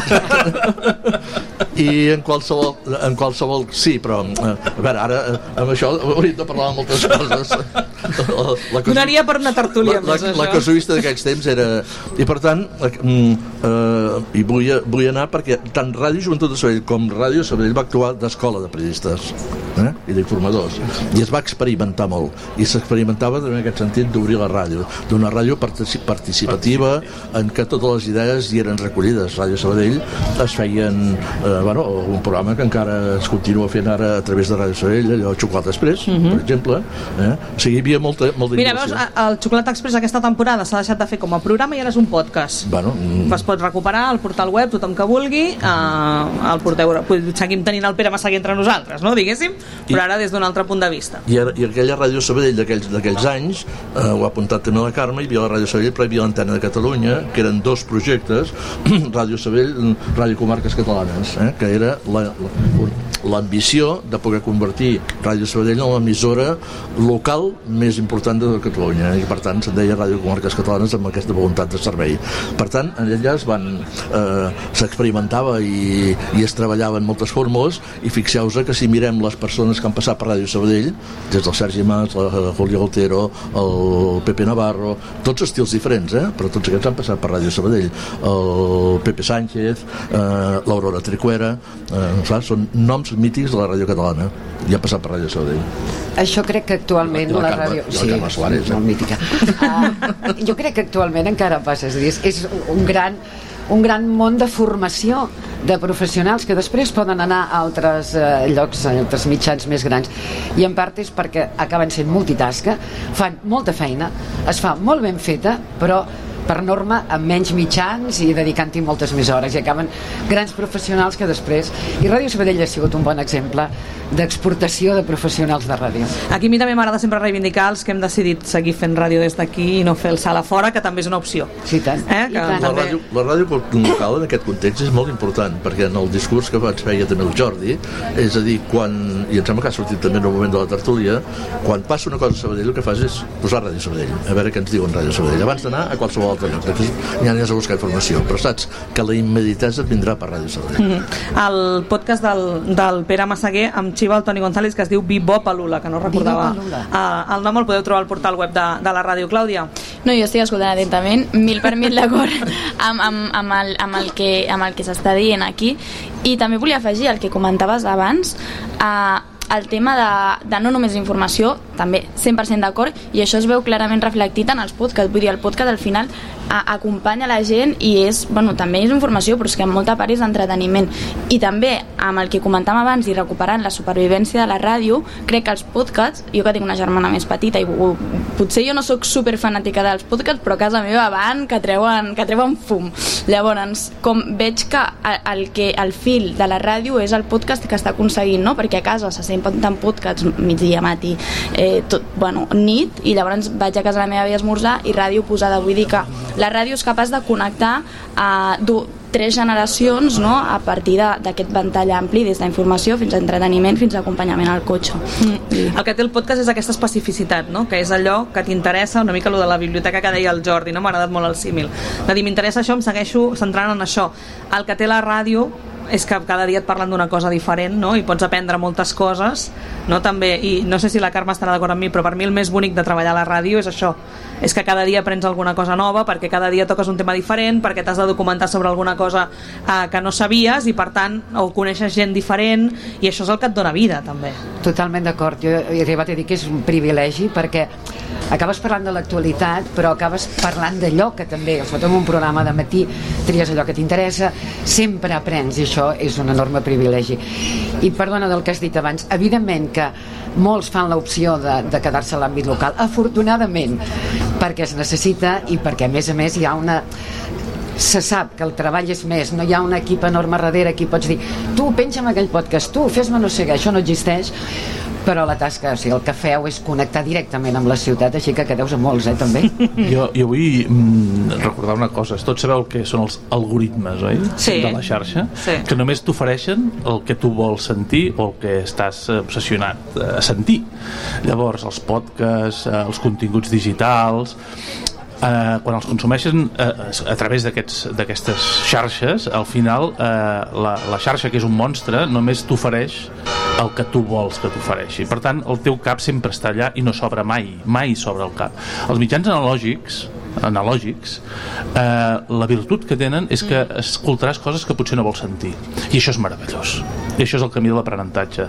I en qualsevol, en qualsevol... Sí, però, a veure, ara, amb això hauríem de parlar de moltes coses. La, la Donaria per una tertúlia, la, la, la casuista d'aquells temps era... I per tant, eh, i vull, vull anar perquè tant Ràdio Joventut de Sabadell com Ràdio Sabadell va actuar d'escola de periodistes, eh? I d'informadors, i es va experimentar molt, i s'experimentava en aquest sentit d'obrir la ràdio, d'una ràdio participativa en què totes les idees hi eren recollides. Ràdio Sabadell es feien eh, bueno, un programa que encara es continua fent ara a través de Ràdio Sabadell, allò Xocolata Express, uh -huh. per exemple, eh? O sigui, hi havia molta, molta Mira, veus, el Xocolata Express aquesta temporada s'ha deixat de fer com a programa i ara és un podcast. Bueno, mm... es pot recuperar al portal web, tothom que vulgui, eh, el porteu, seguim tenint el Pere Massaguer entre nosaltres, no, diguéssim, però ara des d'un altre punt de vista. I, ara, i aquella Ràdio Sabadell d'aquells anys, eh, ho ha apuntat també la Carme, hi havia la Ràdio Sabadell, però hi havia l'Antena de Catalunya, que eren dos projectes, Ràdio Sabadell, Ràdio Comarques Catalanes, eh, que era l'ambició de poder convertir Ràdio Sabadell en l'emissora local més important de Catalunya, i per tant se'n deia Ràdio Comarques Catalanes amb aquesta voluntat de servei. Per tant, allà es van eh, s'experimentava i, i es treballaven moltes fórmules, i fixeu-vos que si mirem les persones que han passat per Ràdio Sabadell, des del Sergi Mas, la Julio Otero, el Pepe Navarro, tots estils diferents, eh? Però tots aquests han passat per Ràdio Sabadell, el Pepe Sánchez, eh, l'Aurora Tricuera, eh, clar, són noms mítics de la ràdio catalana i han passat per Ràdio Sabadell. Això crec que actualment I la, i la la Carme, ràdio... i la Carme Suárez, eh? molt mítica. Uh, jo crec que actualment encara passa, és a dir, és, és un gran un gran món de formació de professionals que després poden anar a altres eh, llocs, a altres mitjans més grans, i en part és perquè acaben sent multitasca, fan molta feina, es fa molt ben feta, però per norma amb menys mitjans i dedicant-hi moltes més hores, i acaben grans professionals que després... I Ràdio Sabadell ha sigut un bon exemple d'exportació de professionals de ràdio. Aquí a mi també m'agrada sempre reivindicar els que hem decidit seguir fent ràdio des d'aquí i no fer el salt a fora, que també és una opció. Sí, tant. Eh? I Que tant. La ràdio, la ràdio local en aquest context és molt important, perquè en el discurs que ens feia també el Jordi, és a dir, quan, i em sembla que ha sortit també en el moment de la tertúlia, quan passa una cosa a Sabadell el que fas és posar Ràdio Sabadell, a veure què ens diuen Ràdio Sabadell, abans d'anar a qualsevol altre lloc, perquè ja n'hi has a buscar informació, però saps que la immediatesa et vindrà per Ràdio Sabadell. Mm-hmm. El podcast del, del Pere Massaguer amb xiva el Toni González, que es diu Bibop Alula, que no recordava uh, el nom, el podeu trobar al portal web de, de la ràdio. Clàudia? No, jo estic escoltant atentament, mil per mil d'acord amb, amb, amb, el, amb el que, amb el que s'està dient aquí, i també volia afegir el que comentaves abans, eh, el tema de, de no només informació, també cent per cent d'acord, i això es veu clarament reflectit en els podcasts. Vull dir, el podcast al final a, acompanya la gent i és, bueno, també és informació, però és que en molta part és entreteniment. I també, amb el que comentàvem abans i recuperant la supervivència de la ràdio, crec que els podcasts, jo que tinc una germana més petita i uh, potser jo no sóc superfanàtica dels podcasts, però a casa meva van que treuen, que treuen fum. Llavors, com veig que el, el, que el fil de la ràdio és el podcast que està aconseguint, no? Perquè a casa se senten podcasts migdia, matí, eh, tot, bueno, nit, i llavors vaig a casa de la meva àvia a esmorzar i ràdio posada. Vull dir que la ràdio és capaç de connectar a uh, tres generacions, no? A partir d'aquest ventall ampli, des d'informació fins a entreteniment, fins a acompanyament al cotxe. Mm. El que té el podcast és aquesta especificitat, no? Que és allò que t'interessa, una mica allò de la biblioteca que deia el Jordi, no? M'ha agradat molt el símil. De dir, m'interessa això, em segueixo centrant en això. El que té la ràdio és que cada dia et parlen d'una cosa diferent, no? I pots aprendre moltes coses, no? També, i no sé si la Carme estarà d'acord amb mi, però per mi el més bonic de treballar a la ràdio és això, és que cada dia aprens alguna cosa nova, perquè cada dia toques un tema diferent, perquè t'has de documentar sobre alguna cosa eh, que no sabies, i per tant o coneixes gent diferent, i això és el que et dona vida també. Totalment d'acord, jo he arribat a dir que és un privilegi, perquè acabes parlant de l'actualitat, però acabes parlant d'allò que també, sobretot en un programa de matí, tries allò que t'interessa, sempre aprens, i això és un enorme privilegi. I perdona del que has dit abans, evidentment que molts fan l'opció de, de quedar-se a l'àmbit local, afortunadament, perquè es necessita i perquè a més a més hi ha una... se sap que el treball és més, no hi ha un equip enorme darrere, qui pots dir tu penja'm aquell podcast, tu fes-me no sé què, això no existeix, però la tasca, o sigui, el que feu és connectar directament amb la ciutat, així que quedeu-vos a molts, eh, també. Jo, jo vull mm, recordar una cosa, tots sabeu què són els algoritmes, oi? Sí. De la xarxa, sí. Que només t'ofereixen el que tu vols sentir o el que estàs obsessionat a sentir. Llavors, els podcasts, els continguts digitals, Eh, quan els consumeixen eh, a través d'aquestes xarxes, al final eh, la, la xarxa, que és un monstre, només t'ofereix el que tu vols que t'ofereixi. Per tant, el teu cap sempre està allà i no s'obre mai, mai s'obre el cap. Els mitjans analògics analògics eh, la virtut que tenen és que escoltaràs coses que potser no vols sentir, i això és meravellós, i això és el camí de l'aprenentatge.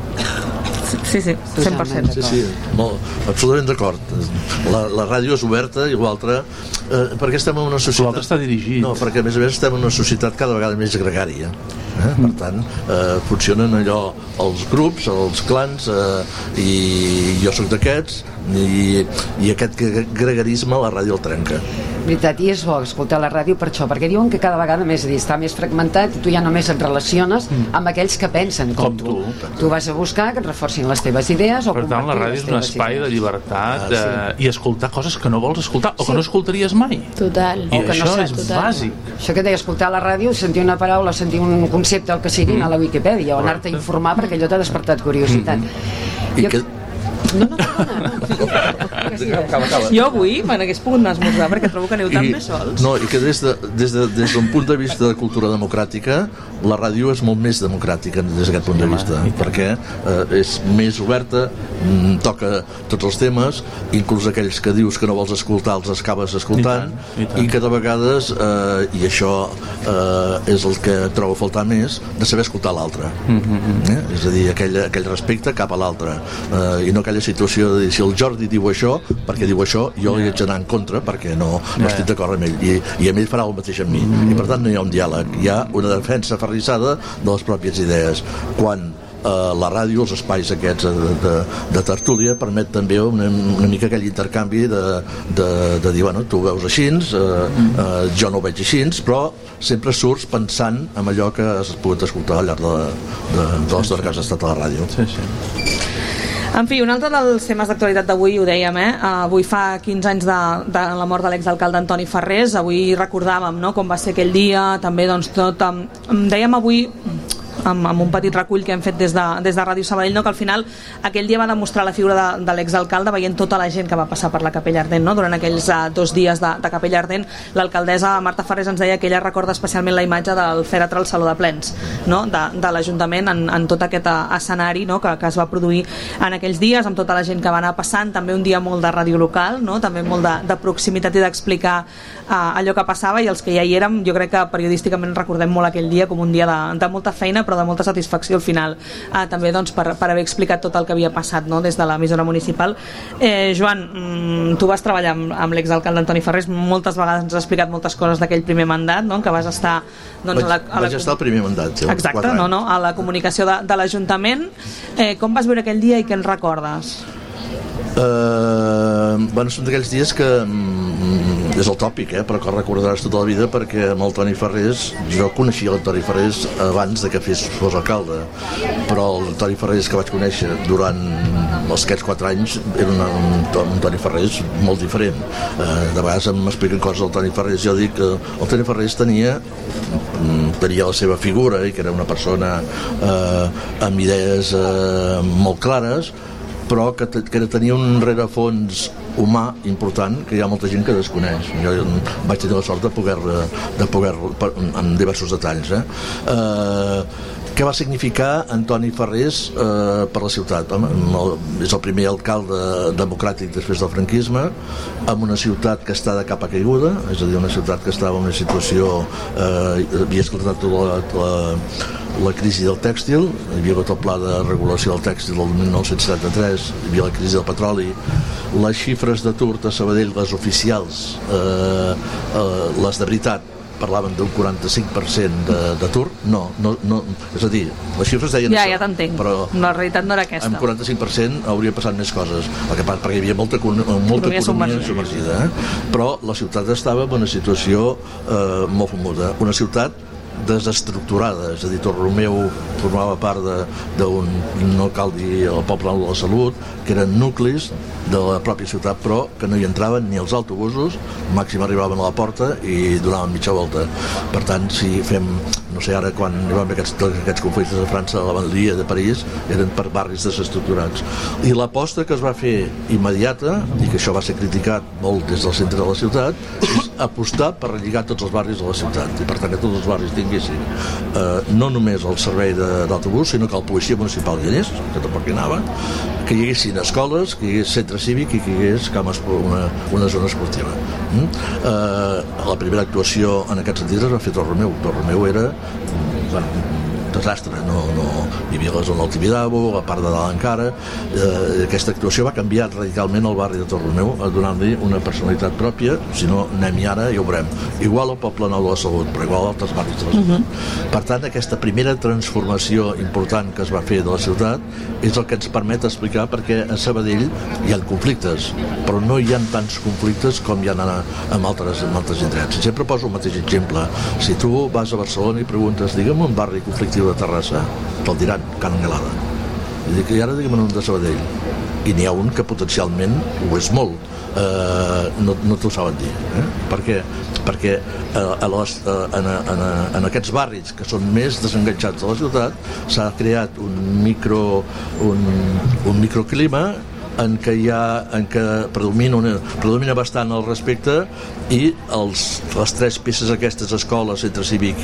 Sí, sí, cent per cent. Sí, sí, molt, absolutament d'acord. La, la ràdio és oberta i l'altra, eh, perquè estem en una societat... L'altre està dirigit. No, perquè a més a més estem en una societat cada vegada més gregària. Eh? Per tant, eh, funcionen allò els grups, els clans, eh, i jo sóc d'aquests, i, i aquest gregarisme la ràdio el trenca. Veritat, i és bo escoltar la ràdio per això, perquè diuen que cada vegada més dir, està més fragmentat i tu ja només et relaciones amb aquells que pensen com, com tu. tu. Tu vas a buscar que et reforcin les teves idees o per tant, la ràdio és un espai idees. de llibertat, ah, sí. eh, i escoltar coses que no vols escoltar o sí. que no escoltaries mai. Total. I o això no és total. bàsic. Això que deia, escoltar la ràdio, sentir una paraula, sentir un concepte, el que sigui, mm. a la Wikipedia, o anar-te a informar perquè allò t'ha despertat curiositat. Mm. I jo... que... No, no, perdona, no. Acaba, acaba. Jo avui me n'hagués pogut anar a esmorzar perquè trobo que aneu tan bé sols. No, i que des d'un de, des de, des d'un punt de vista de cultura democràtica, la ràdio és molt més democràtica des d'aquest punt de vista, perquè eh, és més oberta, mm, toca tots els temes, inclús aquells que dius que no vols escoltar els acabes escoltant, i, tant, i, tant. i que de vegades, eh, i això eh, és el que trobo a faltar més, de saber escoltar l'altre. Mm-hmm. eh? És a dir, aquell, aquell respecte cap a l'altre, eh, i no aquella situació de dir, si el Jordi diu això, perquè diu això, jo li haig d'anar en contra perquè no, no yeah. estic d'acord amb ell, I, i amb ell farà el mateix amb mi, mm. i per tant no hi ha un diàleg, hi ha una defensa aferrissada de les pròpies idees, quan eh, la ràdio, els espais aquests de, de, de tertúlia, permet també una, una mica aquell intercanvi de, de, de dir, bueno, tu ho veus així, eh, eh, jo no ho veig així, però sempre surts pensant en allò que has pogut escoltar al llarg de, de, de l'estona que has estat a la ràdio. Sí, sí. En fi, un altre dels temes d'actualitat d'avui, ho dèiem, eh? Avui fa quinze anys de, de la mort de l'exalcalde Antoni Ferrés, avui recordàvem, no?, com va ser aquell dia, també doncs tot, um, dèiem avui amb, amb un petit recull que hem fet des de, des de Ràdio Sabadell, no? Que al final aquell dia va demostrar la figura de, de l'exalcalde veient tota la gent que va passar per la Capella Ardent, no? Durant aquells uh, dos dies de, de Capella Ardent, l'alcaldessa Marta Ferrés ens deia que ella recorda especialment la imatge del fèretre al Saló de Plens, no? de, de l'Ajuntament en, en tot aquest escenari, no? que, que es va produir en aquells dies, amb tota la gent que va anar passant, també un dia molt de ràdio local, no? També molt de, de proximitat i d'explicar uh, allò que passava, i els que ja hi érem, jo crec que periodísticament recordem molt aquell dia com un dia de, de molta feina, però de molta satisfacció al final, eh, també doncs, per, per haver explicat tot el que havia passat, no? Des de l'emissora municipal. eh, Joan, mm, tu vas treballar amb, amb l'exalcalde Antoni Ferrés, moltes vegades ens has explicat moltes coses d'aquell primer mandat, no? Que vas estar doncs, vaig, a la, a la... vaig estar al primer mandat, ja, exacte, no, no, a la comunicació de, de l'Ajuntament. eh, com vas veure aquell dia i què en recordes? Uh, bueno, són d'aquells dies que mm, és el tòpic, eh, però que recordaràs tota la vida, perquè amb el Toni Ferrés, jo coneixia el Toni Ferrés abans de que fes, fos alcalde, però el Toni Ferrés que vaig conèixer durant els aquests quatre anys era una, un, un Toni Ferrés molt diferent. Uh, de vegades m'expliquen coses del Toni Ferrés, jo dic que el Toni Ferrés tenia tenia la seva figura i que era una persona uh, amb idees uh, molt clares, però que, que tenia un rerefons humà important que hi ha molta gent que desconeix. Jo vaig tenir la sort de poder, de poder amb diversos detalls. Eh? Eh, què va significar Antoni Ferrés eh, per la ciutat? Home, el, és el primer alcalde democràtic després del franquisme, en una ciutat que està de capa caiguda, és a dir, una ciutat que estava en una situació eh, havia esclatat la, la, la crisi del tèxtil, hi havia hagut el pla de regulació del tèxtil del dinou setanta-tres, hi havia la crisi del petroli, les xifres d'atur a Sabadell, les oficials, eh, eh, les de veritat, parlaven d'un quaranta-cinc per cent d'atur. No, no, no, és a dir, les xifres deien ja, això. Ja t'entenc, però la realitat no era aquesta. Amb quaranta-cinc per cent hauria passat més coses, el que passa perquè hi havia molta, molta economia submergida, submergida eh? Però la ciutat estava en una situació eh, molt famosa, una ciutat desestructurada, és a dir, Torromeu formava part d'un, no cal dir el Poble Nou de la Salut, que eren nuclis de la pròpia ciutat, però que no hi entraven ni els autobusos, màxim arribaven a la porta i donaven mitja volta. Per tant, si fem, no sé, ara quan hi va haver aquests, aquests conflictes a França, a la Banlieue de París, eren per barris desestructurats. I l'aposta que es va fer immediata, i que això va ser criticat molt des del centre de la ciutat, és apostar per relligar tots els barris de la ciutat, i per tant que tots els barris tinguessin eh, no només el servei d'autobús, sinó que el policia municipal hi anés, que tampoc hi anava, que hi haguessin escoles, que hi hagués centre cívic i que hi hagués una, una zona esportiva. Mm? Eh, la primera actuació en aquest sentit es va fer Torromeu. Torromeu era bueno, desastre, no, no, hi havia la zona del Tibidabo, la part de dalt encara. Eh, aquesta actuació va canviar radicalment el barri de Torromeu, donant-li una personalitat pròpia. Si no anem-hi ara, ja ho veurem. Igual al Poble Nou de la Salut, però igual a altres barris de la ciutat. Uh-huh. Per tant, aquesta primera transformació important que es va fer de la ciutat és el que ens permet explicar perquè a Sabadell hi ha conflictes, però no hi ha tants conflictes com hi ha en altres, en altres indrets. Sempre poso el mateix exemple. Si tu vas a Barcelona i preguntes, digue'm un barri conflictiu de Terrassa, te'l diran Can Anglada. I ara digue'm un de Sabadell. I n'hi ha un que potencialment ho és molt. Uh, no, no t'ho saben dir. Eh? Per què? Perquè uh, a les, uh, en, en, en aquests barris que són més desenganxats de la ciutat s'ha creat un micro un, un microclima en què, hi ha, en què predomina, una, predomina bastant el respecte i els, les tres peces aquestes, escola, centre cívic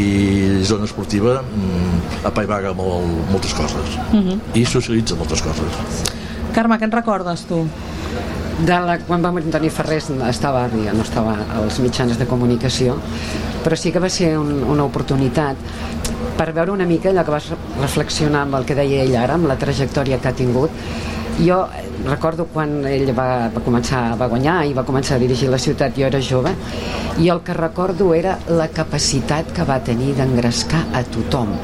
i zona esportiva, mm, apaivaga molt, moltes coses. Uh-huh. I socialitza moltes coses. Carme, què en recordes tu? De la, quan va morir Antoni Ferrés estava, no estava als mitjans de comunicació, però sí que va ser un, una oportunitat per veure una mica allò que vas reflexionar amb el que deia ell ara, amb la trajectòria que ha tingut. Jo recordo quan ell va, va començar, va guanyar i va començar a dirigir la ciutat, jo era jove, i el que recordo era la capacitat que va tenir d'engrescar a tothom.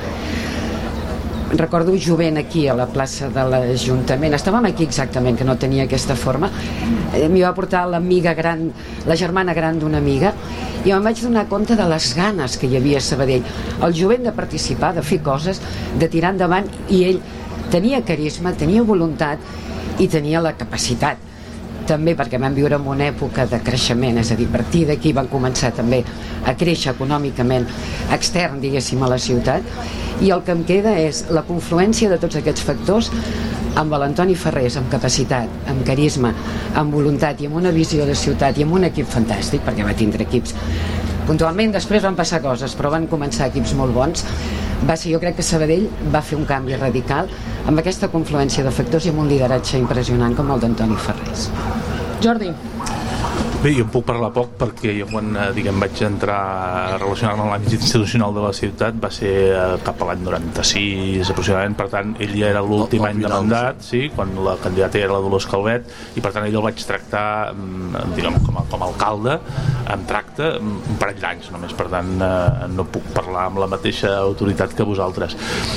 Recordo jovent aquí a la plaça de l'Ajuntament, estàvem aquí exactament, que no tenia aquesta forma, eh, m'hi va portar l'amiga gran, la germana gran d'una amiga, i em vaig donar compte de les ganes que hi havia a Sabadell, el jovent de participar, de fer coses, de tirar endavant, i ell tenia carisma, tenia voluntat i tenia la capacitat també, perquè vam viure en una època de creixement, és a dir, a partir d'aquí van començar també a créixer econòmicament extern, diguéssim, a la ciutat, i el que em queda és la confluència de tots aquests factors amb l'Antoni Ferrés, amb capacitat, amb carisma, amb voluntat i amb una visió de ciutat i amb un equip fantàstic, perquè va tindre equips puntualment, després van passar coses, però van començar equips molt bons. Va ser, jo crec que Sabadell va fer un canvi radical amb aquesta confluència de factors i amb un lideratge impressionant com el d'Antoni Ferrés. Jordi. Bé, jo en puc parlar poc perquè jo quan diguem, vaig entrar a relacionar-me amb l'àmbit institucional de la ciutat va ser cap a l'any noranta-sis aproximadament, per tant ell ja era l'últim any de mandat, sí, quan la candidata era la Dolors Calvet, i per tant ell el vaig tractar diguem, com, a, com a alcalde em tracta un parell d'anys només, per tant no puc parlar amb la mateixa autoritat que vosaltres.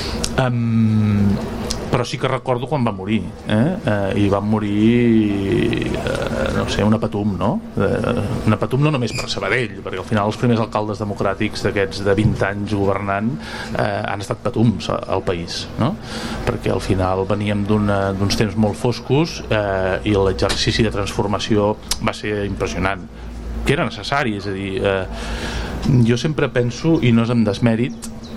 Um, però sí que recordo quan va morir, eh? Eh, i va morir eh, no sé, una patum, no? Eh, una patum no només per Sabadell, perquè al final els primers alcaldes democràtics d'aquests de vint anys governant eh, han estat patums al país, no? Perquè al final veníem d'uns temps molt foscos eh, i l'exercici de transformació va ser impressionant, que era necessari, és a dir, eh, jo sempre penso, i no és en desmèrit,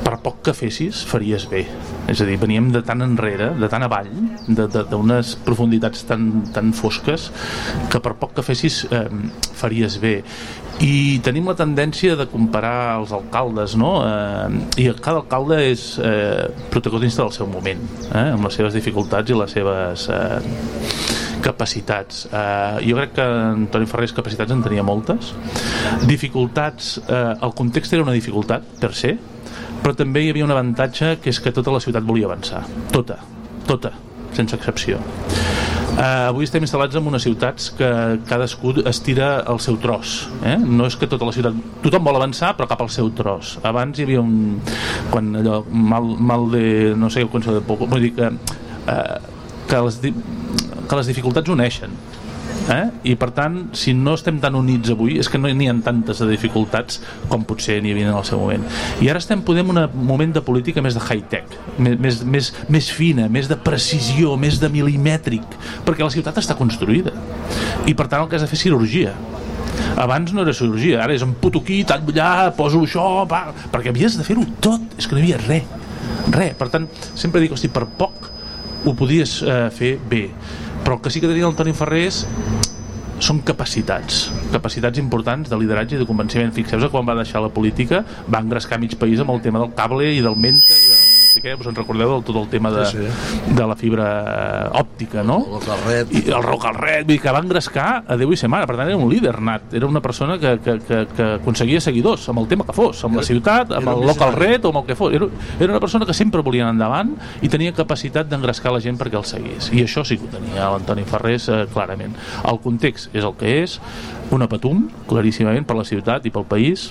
per poc que fessis faries bé, és a dir, veníem de tan enrere, de tan avall, d'unes profunditats tan, tan fosques, que per poc que fessis eh, faries bé. I tenim la tendència de comparar els alcaldes, no? Eh, i cada alcalde és eh, protagonista del seu moment, eh, amb les seves dificultats i les seves eh, capacitats. Eh, jo crec que Antoni Ferrés capacitats en tenia moltes. Dificultats, eh, el context era una dificultat per se, però també hi havia un avantatge, que és que tota la ciutat volia avançar. Tota, tota, sense excepció. Uh, avui estem instal·lats en unes ciutats que cadascú estira el seu tros, eh? No és que tota la ciutat, tothom vol avançar però cap al seu tros. Abans hi havia un, quan allò mal, mal de, no sé, de poc, vull dir que uh, que, les, que les dificultats uneixen, eh? I per tant, si no estem tan units avui, és que no n'hi ha tantes de dificultats com potser n'hi havia en el seu moment. I ara estem podent un moment de política més de high-tech, més, més, més fina, més de precisió, més de milimètric, perquè la ciutat està construïda i per tant el que has de fer és cirurgia. Abans no era cirurgia, ara és un puto aquí, tallo allà, poso això, va, perquè havies de fer-ho tot, és que no hi havia res, res. Per tant, sempre dic, hosti, per poc ho podies eh, fer bé, però el que sí que tenia el Toni Ferrés són capacitats, capacitats importants de lideratge i de convenciment. Fixeu-vos que quan va deixar la política va engrescar mig país amb el tema del cable i del Menta i de no sé què, us en recordeu del tot el tema de, sí, sí. de la fibra òptica, no? El Rocalret. I el Rocalret, vull dir que va engrescar a Déu i sa mare, per tant era un líder nat, era una persona que, que, que, que aconseguia seguidors amb el tema que fos, amb la ciutat, amb el Localret o amb el que fos. Era, era una persona que sempre volia anar endavant i tenia capacitat d'engrescar la gent perquè el seguís, i això sí que ho tenia l'Antoni Ferrés eh, clarament. El context és el que és, una patum, claríssimament, per la ciutat i pel país,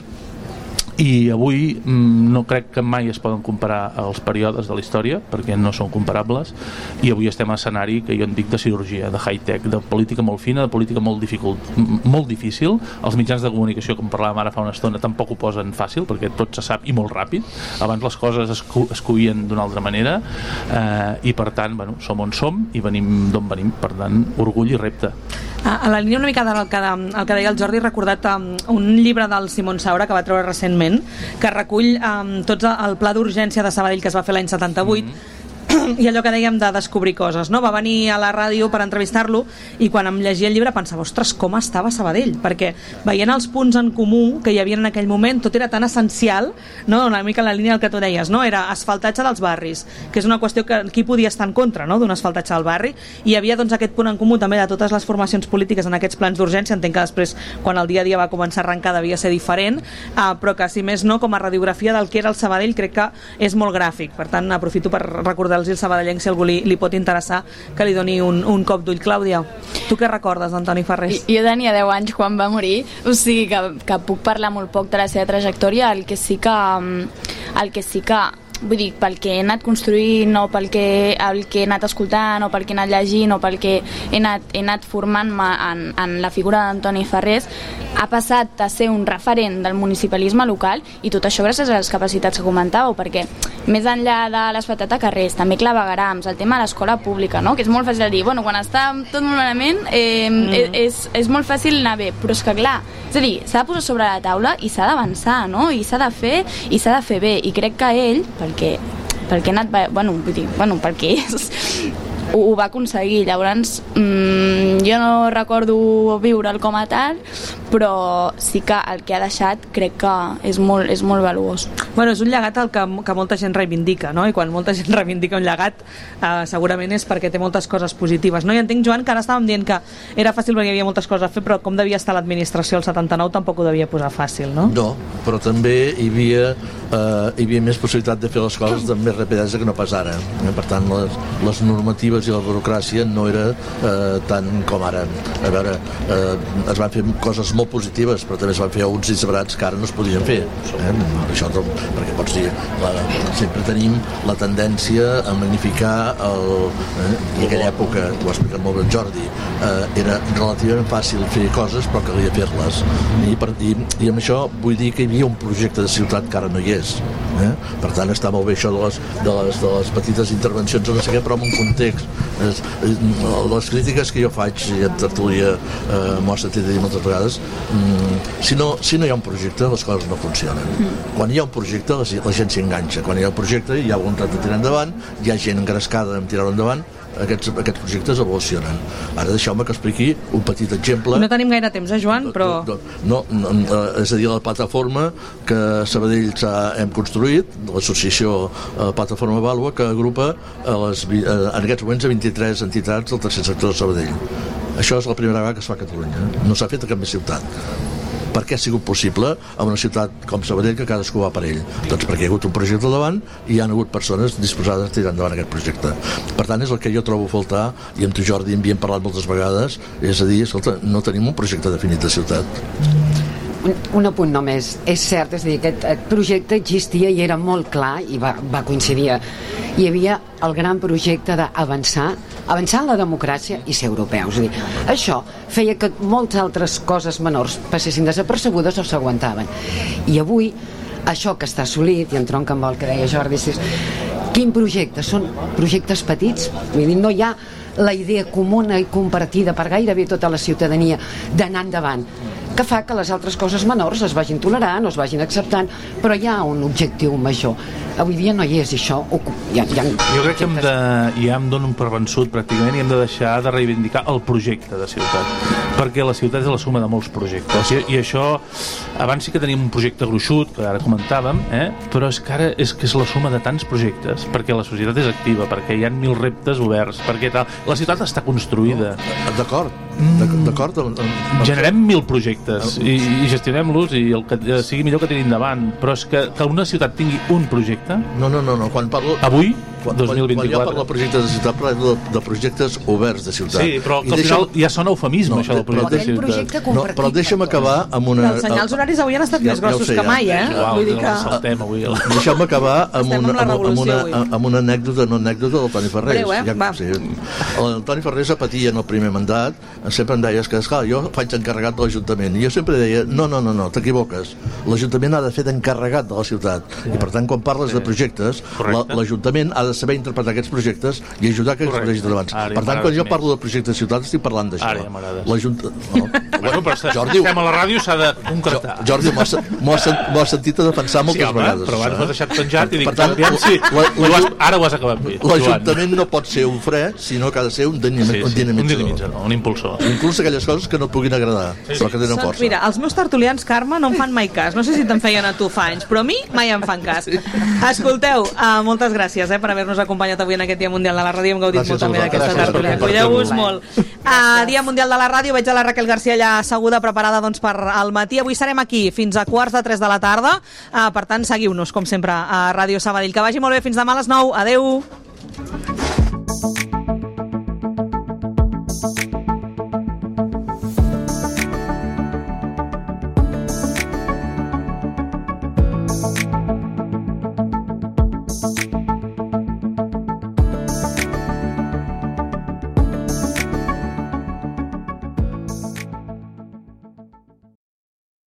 i avui no crec que mai es poden comparar els períodes de la història, perquè no són comparables, i avui estem a escenari que jo en dic de cirurgia, de high-tech, de política molt fina, de política molt, dificult, molt difícil. Els mitjans de comunicació, com parlàvem ara fa una estona, tampoc ho posen fàcil, perquè tot se sap i molt ràpid. Abans les coses es, cu es cuien d'una altra manera, eh, i per tant, bueno, som on som i venim d'on venim, per tant, orgull i repte. A la línia una mica del que, el que deia el Jordi, he recordat um, un llibre del Simon Saura que va treure recentment, que recull um, tot el pla d'urgència de Sabadell que es va fer l'any setanta-vuit, mm-hmm. i allò que dèiem de descobrir coses, no? Va venir a la ràdio per entrevistar-lo i quan em llegia el llibre pensava, ostres, com estava Sabadell, perquè veient els punts en comú que hi havia en aquell moment, tot era tan essencial, no? Una mica en la línia del que tu deies, no? Era asfaltatge dels barris, que és una qüestió que qui podia estar en contra, no? D'un asfaltatge del barri, i hi havia doncs aquest punt en comú també de totes les formacions polítiques en aquests plans d'urgència. Entenc que després, quan el dia a dia va començar a arrencar, devia ser diferent, uh, però que si més no, com a radiografia del que era el Sabadell, crec que és molt gràfic. Per tant, aprofito per recordar els sabadellencs, si algú li, li pot interessar, que li doni un, un cop d'ull. Clàudia, tu què recordes d'Antoni Ferrés? I, jo tenia deu anys quan va morir, o sigui que, que puc parlar molt poc de la seva trajectòria. El que sí que el que sí que vull dir, pel que he anat construint o pel que, el que he anat escoltant o pel que he anat llegint o pel que he anat, he anat formant-me en, en la figura d'Antoni Ferrés, ha passat a ser un referent del municipalisme local, i tot això gràcies a les capacitats que comentàveu, perquè més enllà de l'asfaltat a carrers, també clavegarams, el tema de l'escola pública, no? Que és molt fàcil de dir, bueno, quan està tot molt malament eh, mm. és, és molt fàcil anar bé, però és que clar, és a dir, s'ha de posar sobre la taula i s'ha d'avançar, no? I s'ha de fer, i s'ha de fer bé, i crec que ell, perquè, perquè ha anat, bueno, vull dir, bueno, perquè és, ho, ho va aconseguir. Llavors mmm, jo no recordo viure'l com a tal, però sí que el que ha deixat crec que és molt, és molt valuós. Bueno, és un llegat el que, que molta gent reivindica, no? I quan molta gent reivindica un llegat eh, segurament és perquè té moltes coses positives, no? I entenc, Joan, que ara estàvem dient que era fàcil perquè hi havia moltes coses a fer, però com devia estar l'administració el setanta-nou tampoc ho devia posar fàcil, no? No, però també hi havia, eh, hi havia més possibilitat de fer les coses amb més rapidesa que no pas ara. Eh? Per tant, les, les normatives i la burocràcia no era eh, tant com ara. A veure, eh, es van fer coses molt positives, però també es van fer uns disbarats que ara no es podien fer. Eh? Això, perquè pots dir, la, sempre tenim la tendència a magnificar el, eh? I aquella època, ho ha explicat molt bé el Jordi, eh, era relativament fàcil fer coses però calia fer-les. I, per, i, I amb això vull dir que hi havia un projecte de ciutat que ara no hi és. Eh? Per tant, està molt bé això de les, de les, de les petites intervencions o no sé què, però en un context. És, és, les crítiques que jo faig, i en tertúlia eh, m'ho has sentit dir moltes vegades, mm, si, no, si no hi ha un projecte, les coses no funcionen. Mm. Quan hi ha un projecte, la, la gent s'enganxa. Quan hi ha un projecte, hi ha voluntat de tirar endavant, hi ha gent engrescada en tirar endavant, Aquests, aquests projectes evolucionen. Ara deixeu-me que expliqui un petit exemple. No tenim gaire temps, eh, Joan? Però... No, no, no, és a dir, la plataforma que a Sabadell hem construït, l'associació Plataforma Vàlua, que agrupa a les, en aquests moments a vint-i-tres entitats del tercer sector de Sabadell. Això és la primera vegada que es fa a Catalunya. No s'ha fet a cap més ciutat. Per què ha sigut possible a una ciutat com Sabadell que cadascú va per ell? Doncs perquè hi ha hagut un projecte al davant i hi ha hagut persones disposades a tirar endavant aquest projecte. Per tant, és el que jo trobo a faltar, i amb tu, Jordi, en havíem parlat moltes vegades, és a dir, escolta, no tenim un projecte definit de ciutat. Un, un apunt només. És cert, és a dir, aquest projecte existia i era molt clar i va, va coincidir. Hi havia el gran projecte d'avançar avançar en la democràcia i ser europeus. És a dir, això feia que moltes altres coses menors passessin desapercebudes o s'aguantaven. I avui, això que està assolit, i entronca amb el que deia Jordi, és, quin projecte? Són projectes petits? Vull dir, no hi ha la idea comuna i compartida per gairebé tota la ciutadania d'anar endavant, que fa que les altres coses menors es vagin tolerant o es vagin acceptant, però hi ha un objectiu major. Avui dia no hi és això. Hi ha, hi ha jo crec que hem de, ja em dono per vençut pràcticament, i hem de deixar de reivindicar el projecte de ciutat, perquè la ciutat és la suma de molts projectes, i, i això abans sí que teníem un projecte gruixut, que ara comentàvem, eh? però és que ara és que és la suma de tants projectes, perquè la societat és activa, perquè hi ha mil reptes oberts, perquè tal, la ciutat està construïda. D'acord, d'acord. Generem mil projectes i, i gestionem-los, i el que sigui millor que tiri endavant, però és que, que una ciutat tingui un projecte. No, no, no, no. Quan parlo... Avui, quan, dos mil vint-i-quatre... Quan jo parlo de projectes de ciutat, parlo de, de projectes oberts de ciutat. Sí, però que al final ja sona eufemisme, no, això del projecte de ciutat. Projecte no, però deixa'm acabar amb una... Els senyals horaris avui han estat ja, més grossos ja sé, que mai, eh? Uau, vull dir que... saltem avui. Deixeu-me acabar amb, una, amb, amb, una, avui. amb una anècdota, no anècdota del Toni Ferrés. Breu, eh? Ja, Va. Sí. El Toni Ferrés patia en el primer mandat, sempre em deies que, esclar, jo faig encarregat de l'Ajuntament, i jo sempre deia, no, no, no, no, t'equivoques. L'Ajuntament ha de fer d'encarregat de la ciutat, i per tant, quan parles de projectes, l'Ajuntament ha de saber interpretar aquests projectes i ajudar que es vegin davant. Per tant, quan jo parlo de projectes de ciutat, estic parlant d'això. Ara ja m'agrades. L'Ajuntament... Bueno, però Jordi, estem a la ràdio, s'ha de concretar. Jordi, m'ho has, has sentit a defensar moltes sí, home, vegades. Però abans m'ho has deixat penjat i dic, per tant, sí, la, la, has, ara ho has acabat bé. L'Ajuntament no pot ser un fre, sinó que ha de ser un, dinam sí, sí, un dinamitzador. Un dinamitzador, un impulsor. Inclús aquelles coses que no et puguin agradar, sí, però que tenen Són, força. mira, els meus tertulians, Carme, no em fan mai cas. No sé si te'n feien a tu fa anys, però a mi mai em fan cas. Escolteu, uh, moltes gràcies eh, per haver-nos acompanyat avui en aquest Dia Mundial de la Ràdio. Hem gaudit gràcies molt també d'aquesta tertúlia. Cuideu-vos molt. Uh, Dia Mundial de la Ràdio, veig a la Raquel García allà asseguda, preparada doncs, per al matí. Avui serem aquí fins a quarts de tres de la tarda. Uh, per tant, seguiu-nos, com sempre, a Ràdio Sabadell. Que vagi molt bé, fins demà a les nou. Adeu. Thank you.